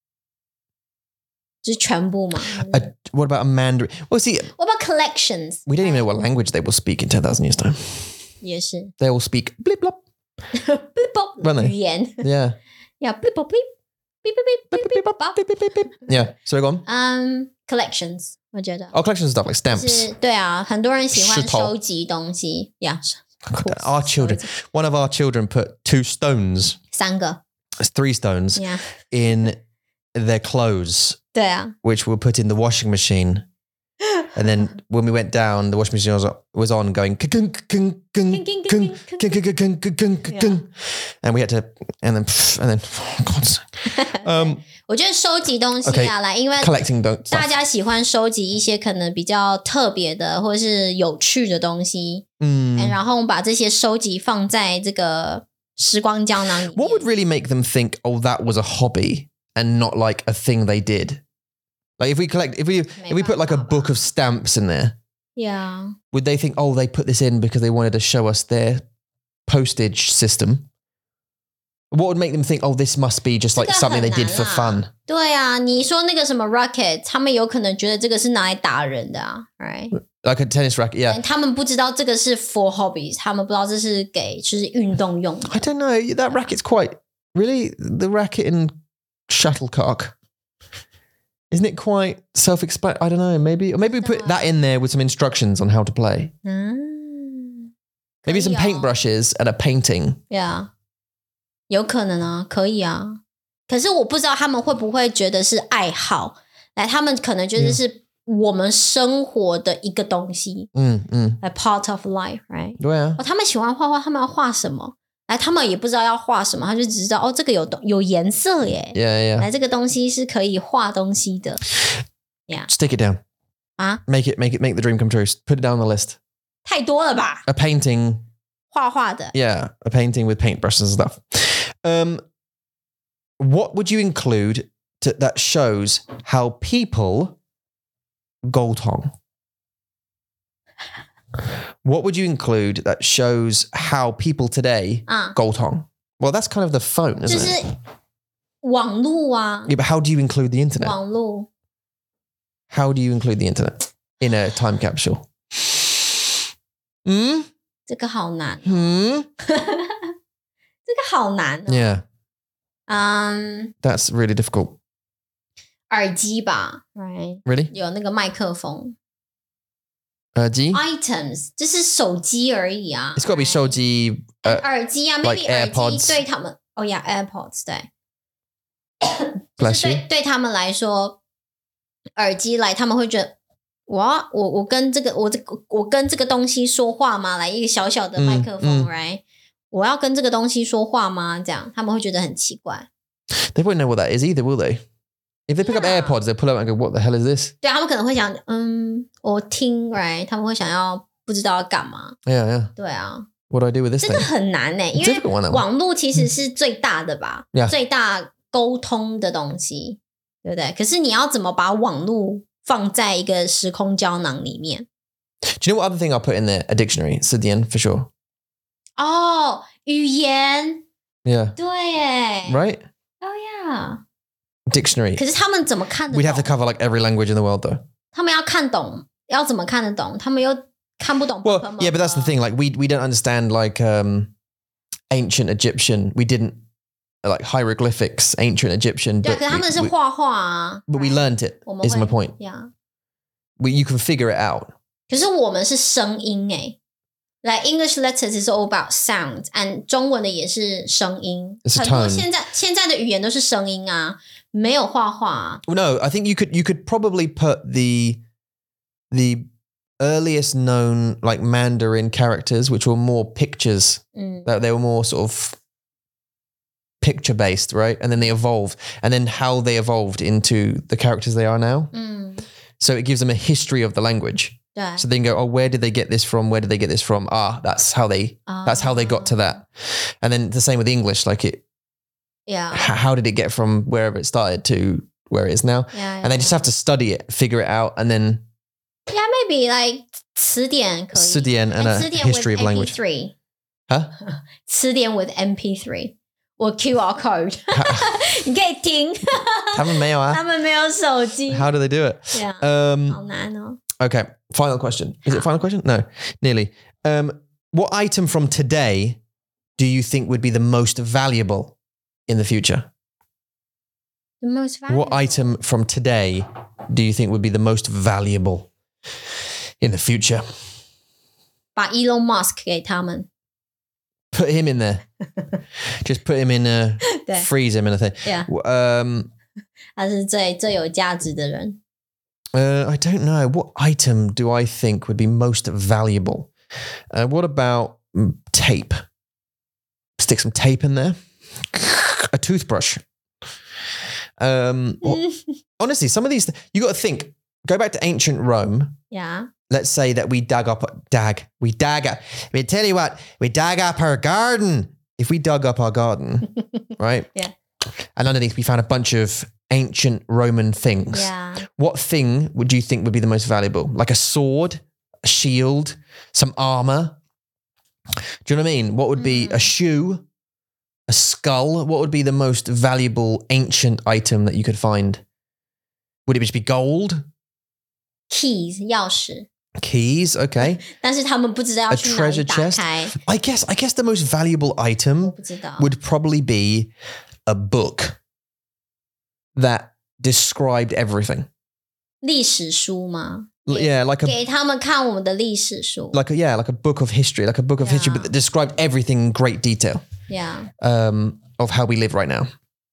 A: 就是全部嘛。
B: A, what about a Mandarin? Well, see,
A: What about collections？
B: we don't even know what language they will speak in ten thousand years' time.
A: 也是
B: They will speak blip blop.
A: blip bop
B: Won't they?
A: 语言
B: Yeah.
A: ，Yeah blip bop blip blip blip blip blip bop。
B: Beep, beep, beep, beep. Yeah. So go on.
A: 嗯，collections，我觉得
B: Oh, collection stuff like
A: 就
B: stamps.
A: 是对啊，很多人喜欢
B: 石头
A: 收集东西，Yeah，
B: Our children, one of our children put two stones,
A: 三个
B: three stones,
A: ，Yeah，
B: in their clothes,
A: 对啊，
B: which were put in the washing machine. And then when we went down, the washing machine was, was on going, "Kung, kung, kung, kung, kung, kung, kung, kung, kung, kung, kung." And we had to, and then, and then, oh God's sake. Um,
A: 我觉得收集东西
B: Okay，
A: 啊，来，因为
B: collecting don't
A: 大
B: stuff.
A: 家喜欢收集一些可能比较特别的或是有趣的东西，
B: Mm.
A: 然后我们把这些收集放在这个时光胶囊里面。
B: What would really make them think, oh, that was a hobby and not like a thing they did? Like if we collect, if we if we put like a book of stamps in there,
A: Yeah，
B: would they think, oh, they put this in because they wanted to show us their postage system? What would make them think, oh, this must be just like
A: 这个
B: something they
A: 很
B: did
A: 难
B: for
A: 啦
B: fun?
A: 对啊，你说那个什么 rocket，他们有可能觉得这个是拿来打人的啊 ，right？
B: Like a tennis racket, yeah.
A: 他们不知道这个是 for hobbies，他们不知道这是给就是运动用的。
B: I don't know. That racket's quite really the racket and shuttlecock. Isn't it quite self-explanatory? I don't know. Maybe, or maybe we put that in there with some instructions on how to play.
A: 嗯
B: Maybe some
A: 可以哦
B: paintbrushes and a painting.
A: Yeah， 有可能啊，可以啊。可是我不知道他们会不会觉得是爱好，来，他们可能觉得是我们生活的一个东西，
B: Mm, mm.
A: a part of life，right？
B: Yeah.
A: 哦，他们喜欢画画，他们要画什么？ 来他们也不知道要画什么，他就只知道哦，这个有有颜色耶，
B: Yeah, yeah.
A: 来这个东西是可以画东西的 ，Yeah.
B: Stick it down.
A: 啊，
B: Make it, make it, make the dream come true. Put it down on the list.
A: 太多了吧？
B: A painting.
A: 画画的
B: Yeah, a painting with paintbrushes and stuff. Um, what would you include to, that shows how people Goldtong? What would you include that shows how people today
A: 啊，
B: Goldtong? Well, that's kind of the phone,
A: 就
B: isn't
A: 是
B: it?
A: 网路啊，
B: Yeah, but how do you include the internet?
A: 网路
B: How do you include the internet in a time capsule? Hmm?
A: 这个好难，
B: Hmm?
A: 这个好难哦。
B: Yeah,
A: 嗯，
B: that's really difficult.
A: 耳机吧 ，right？
B: Really?
A: 有那个麦克风
B: Uh, G?
A: ，items 就是手机而已啊。
B: It's got to be 手机, uh,
A: 耳机啊
B: like
A: ，maybe 耳
B: AirPods
A: 机对他们，哦呀，AirPods 对，就
B: bless
A: 是
B: you.
A: 对对他们来说，耳机来他们会觉得，哇，我我跟这个我这个我跟这个东西说话吗？来一个小小的麦克风、
B: 嗯嗯
A: ，right？我要跟这个东西说话吗？这样他们会觉得很奇怪。
B: They won't know what that is either, will they? If they pick up
A: Yeah.
B: AirPods, they'll pull out and go, what the hell is this?
A: 对他们可能会想，嗯，我听，right？他们会想要不知道要干嘛。
B: Yeah, yeah.
A: 对啊，
B: What do I do with this
A: 这个
B: thing?
A: 很难呢、因为
B: Difficult one, that one.
A: 网络其实是最大的吧
B: Yeah.
A: 最大沟通的东西，对不对？可是你要怎么把网络放在一个时空胶囊里面？
B: Do you know what other thing I'll put in there? A dictionary. It's at the end for sure.
A: 哦，语言，
B: Yeah.
A: 对耶，
B: Right?
A: 哦呀。
B: Dictionary.
A: 可是他们怎么看得
B: We'd have to
A: 懂？
B: cover like every language in the world though.
A: 他们要看懂，要怎么看得懂？他们又看不懂。
B: Well, yeah, but that's the thing. Like we we don't understand like um ancient Egyptian. We didn't like hieroglyphics, ancient Egyptian.
A: 对啊，
B: But
A: 可是他们
B: we,
A: 是
B: we-
A: 画画啊。
B: but we
A: right？
B: learned it.
A: 我们
B: Is
A: 会
B: my point.
A: Yeah.
B: We, you can figure it out.
A: 可是我们是声音诶。Like English letters is all about sound, and 中文的也是声音。
B: It's a
A: 很多
B: tone.
A: 现在现在的语言都是声音啊，没有画画啊。
B: Well, no, I think you could you could probably put the the earliest known like Mandarin characters, which were more pictures.
A: 嗯，
B: That they were more sort of picture based, right? And then they evolved, and then how they evolved into the characters they are now.
A: 嗯，
B: So it gives them a history of the language.
A: 对。
B: So they can go, oh, where did they get this from? Where did they get this from? Ah, that's how they that's how they got to that. And then the same with English, like it
A: Yeah,
B: h- how did it get from wherever it started to where it is now?
A: yeah,
B: And they just have to study it, figure it out, and then
A: yeah, maybe like 词典可以。
B: Sudian and
A: 哎
B: a
A: 词典
B: history
A: with
B: of language.
A: M P three
B: Huh?
A: 词典 with M P three 或 Q R code 你可以听。他们没有手机。
B: How do they do it?
A: Yeah.
B: Um,
A: 好难哦。
B: okay, final question. Is it final question? No, nearly. Um, what item from today do you think would be the most valuable in the future?
A: The most valuable.
B: What item from today do you think would be the most valuable in the future?
A: 把 Elon Musk 给他们。
B: Put him in there. Just put him in a
A: 对
B: freeze him in a thing.
A: Yeah.
B: Um,
A: 他是最最有价值的人。
B: uh, I don't know. What item do I think would be most valuable? Uh, what about mm, tape? Stick some tape in there. A toothbrush. Um, well, honestly, some of these, you got to think, go back to ancient Rome.
A: Yeah.
B: Let's say that we dug up, dag, we dug up, we tell you what, we dug up our garden. If we dug up our garden, right?
A: Yeah.
B: And underneath we found a bunch of ancient Roman things.
A: Yeah.
B: What thing would you think would be the most valuable? Like a sword, a shield, some armor? Do you know what I mean? What would be
A: Mm.
B: a shoe, a skull? What would be the most valuable ancient item that you could find? Would it just be gold?
A: Keys 钥匙，
B: Keys, okay.
A: 但是他们不知道要
B: A
A: 去哪里
B: treasure
A: 打
B: chest?
A: 开。
B: I guess I guess the most valuable
A: 我
B: item
A: 不知道。
B: would probably be a book that described everything.
A: 历史书吗？
B: L- Yeah, like a
A: 给他们看我们的历史书。
B: like a yeah, like a book of history, like a book of history,
A: Yeah.
B: but that described everything in great detail
A: Yeah.
B: um, of how we live right now.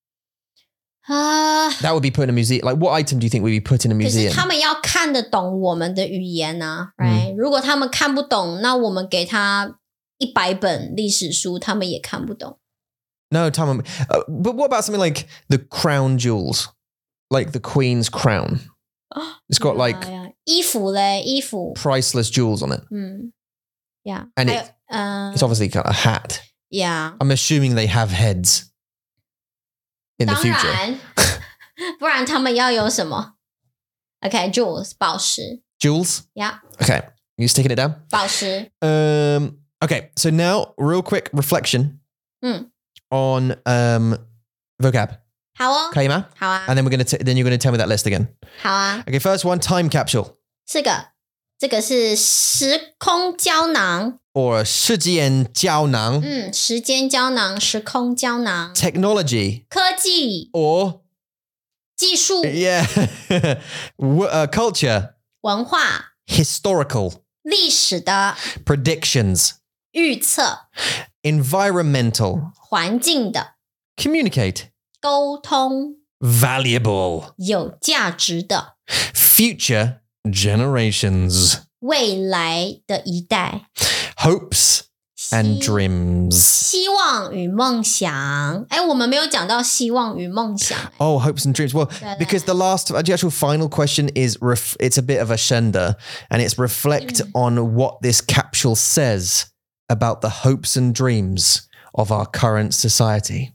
A: 啊，
B: That would be put in a museum. Like, what item do you think would be put in a
A: 可是
B: museum?
A: 他们要看得懂我们的语言啊
B: Mm.
A: ，right？、如果他们看不懂，那我们给他一百本历史书，他们也看不懂。
B: No, Tom. Uh, but what about something like the crown jewels, like the Queen's crown? It's got like
A: yeah, yeah. 衣服嘞，衣服
B: priceless jewels on it.
A: 嗯 Yeah.
B: And
A: 还有
B: it-
A: 呃
B: It's obviously got a hat.
A: Yeah.
B: I'm assuming they have heads in the
A: 当
B: future.
A: 然，不然他们要有什么 ？OK, jewels 宝石
B: Jewels?
A: Yeah.
B: Okay. You just taking it down?
A: 宝石
B: Um, okay. So now, real quick reflection
A: 嗯
B: on um, vocab.
A: 好哦
B: Okay, ma?
A: 好啊
B: And then we're gonna t- then you're gonna tell me that list again.
A: 好啊
B: Okay. First one, time capsule
A: 这个这个是时空胶囊
B: or 时间胶囊
A: 嗯时间胶囊时空胶囊
B: technology
A: 科技
B: or
A: 技术
B: yeah, w- uh, culture
A: 文化
B: historical
A: 历史的
B: predictions
A: 预测
B: environmental
A: 环境的
B: communicate
A: 沟通
B: valuable
A: 有价值的
B: future generations
A: 未来的一代
B: hopes and
A: 希
B: dreams
A: 希望与梦想，哎，我们没有讲到希望与梦想。
B: oh hopes and dreams well
A: 对，
B: because the last the actual final question is ref- it's a bit of a shender and it's reflect on what this capsule says about the hopes and dreams of our current society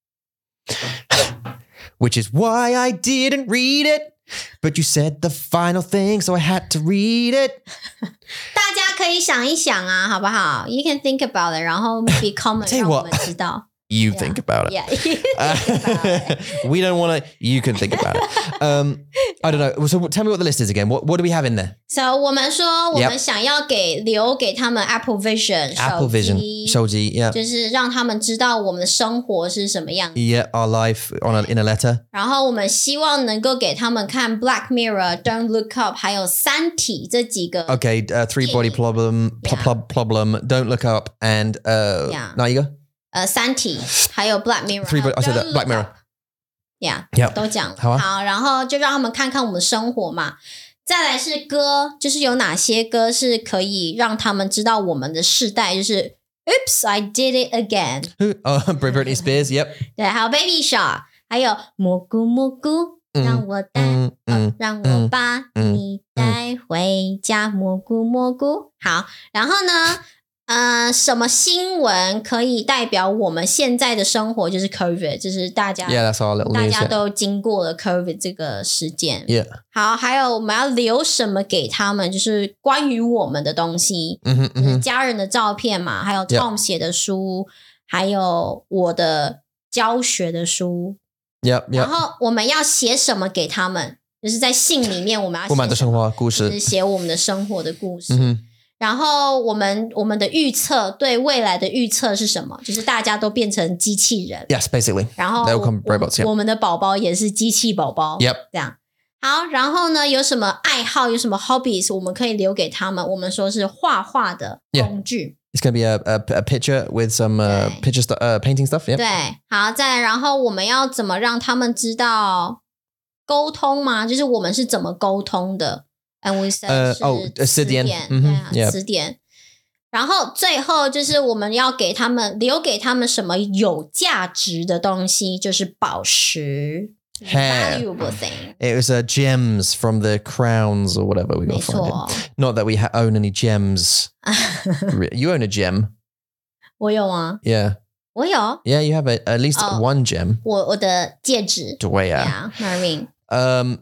B: which is why I didn't read it but you said the final thing so I had to read it
A: 大家可以想一想啊，好不好 ？You can think about it，然后 maybe comment
B: Tell you
A: 让我
B: what
A: 们知道。
B: you
A: Yeah.
B: think about it
A: Yeah, you think about it.
B: we don't want to you can think about it um I don't know so tell me what the list is again what, what do we have in there
A: So 我们说，我
B: Yep.
A: 们想要给留给他们 Apple Vision
B: Apple
A: 手
B: Vision
A: 机
B: 手机 yeah
A: 就是让他们知道我们的生活是什么样子。
B: yeah our life on a, in a letter
A: 然后我们希望能够给他们看 Black Mirror、Don't Look Up， 还有三体这几个。
B: okay uh, three body
A: Yeah.
B: problem pl-
A: Yeah.
B: pl- problem don't look up and uh
A: Yeah.
B: now you go
A: 呃，三体还有 Black Mirror，
B: Three body-
A: 还有
B: I said that,
A: Don't
B: Black
A: Look
B: Mirror.
A: Up Yeah，
B: Yep.
A: 都讲了
B: 好啊
A: 然后就让他们看看我们的生活嘛。再来是歌，就是有哪些歌是可以让他们知道我们的世代，就是 Oops, I did it again，
B: oh Britney Spears yep
A: 对，还有 Baby Shark，还有蘑菇蘑菇，
B: 嗯
A: 让我带，
B: 嗯嗯
A: 呃让我把
B: 嗯
A: 你带回家，蘑菇蘑菇。好，然后呢？呃，什么新闻可以代表我们现在的生活？就是 COVID，就是大家
B: yeah that's our little
A: 大
B: news
A: 家
B: yeah.
A: 都经过了 COVID 这个事件。
B: yeah
A: 好，还有我们要留什么给他们？就是关于我们的东西，
B: mm-hmm,
A: 就是
B: mm-hmm.
A: 家人的照片嘛，还有
B: Yeah.
A: Tom 写的书，还有我的教学的书。
B: yep
A: 然
B: yep
A: 后我们要写什么给他们？就是在信里面我们要
B: 我们的生
A: 写什么？
B: 活故事
A: 就是写我们的生活的故事。
B: mm-hmm.
A: 然后我们我们的预测对未来的预测是什么？就是大家都变成机器人，
B: yes basically
A: 然后
B: They'll
A: 我
B: come robots,
A: 我
B: yeah.
A: 我们的宝宝也是机器宝宝
B: Yep.
A: 这样。好，然后呢，有什么爱好，有什么 hobbies， 我们可以留给他们。我们说是画画的
B: Yeah.
A: 工具。
B: it's gonna be a, a, a picture with some uh,
A: 对。
B: picture stu- uh, painting stuff yep
A: 对，好，再来，然后我们要怎么让他们知道沟通吗？就是我们是怎么沟通的 ？And we said
B: 呃
A: 是
B: 哦呃词典嗯哼
A: 对啊，
B: yeah
A: 词典。然后最后就是我们要给他们留给他们什么有价值的东西，就是宝石
B: Hair.
A: ，valuable thing。
B: it was uh, gems from the crowns or whatever we
A: 没
B: got find
A: 错
B: it. Not that we ha- own any gems. Re- you own a gem.
A: 我有吗？
B: Yeah.
A: 我有，
B: Yeah, you have a, at least
A: Oh.
B: one gem.
A: 我我的戒指。
B: Way out.
A: Yeah, Marvin
B: Um,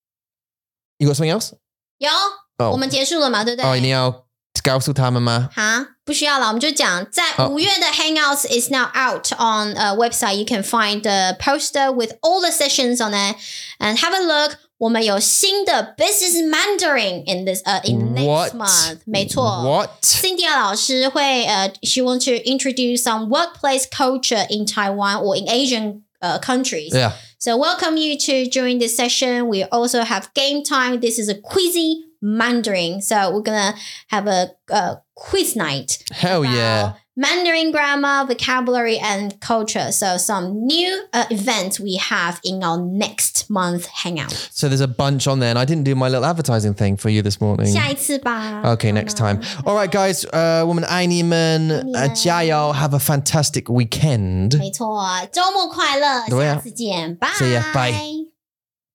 B: you got something else?
A: 有，
B: Oh.
A: 我们结束了嘛？对不对？
B: Oh, 你要告诉他们吗？
A: 哈，不需要了，我们就讲在
B: 哦
A: 五月的 Hangouts is now out on a website. You can find the poster with all the sessions on it and have a look. 我们有新的 Business Mandarin in this 呃、uh, in next
B: What?
A: month. 没错。
B: What?
A: Cynthia 老师会呃、uh, she wants to introduce some workplace culture in Taiwan or in Asian uh, countries.
B: Yeah.
A: So welcome you to join this session. We also have game time. This is a quizzy Mandarin. So we're gonna have a, a quiz night.
B: Hell
A: about
B: yeah.
A: Mandarin grammar, vocabulary, and culture. So some new uh, events we have in our next month hangout.
B: So there's a bunch on there, and I didn't do my little advertising thing for you this morning.
A: 下一次吧。
B: Okay, next time. All right, guys. Uh, 我们爱你们，呃，加油 Have a fantastic weekend.
A: 没错，周末快乐，
B: 对啊
A: 下次见，拜。
B: See ya, bye.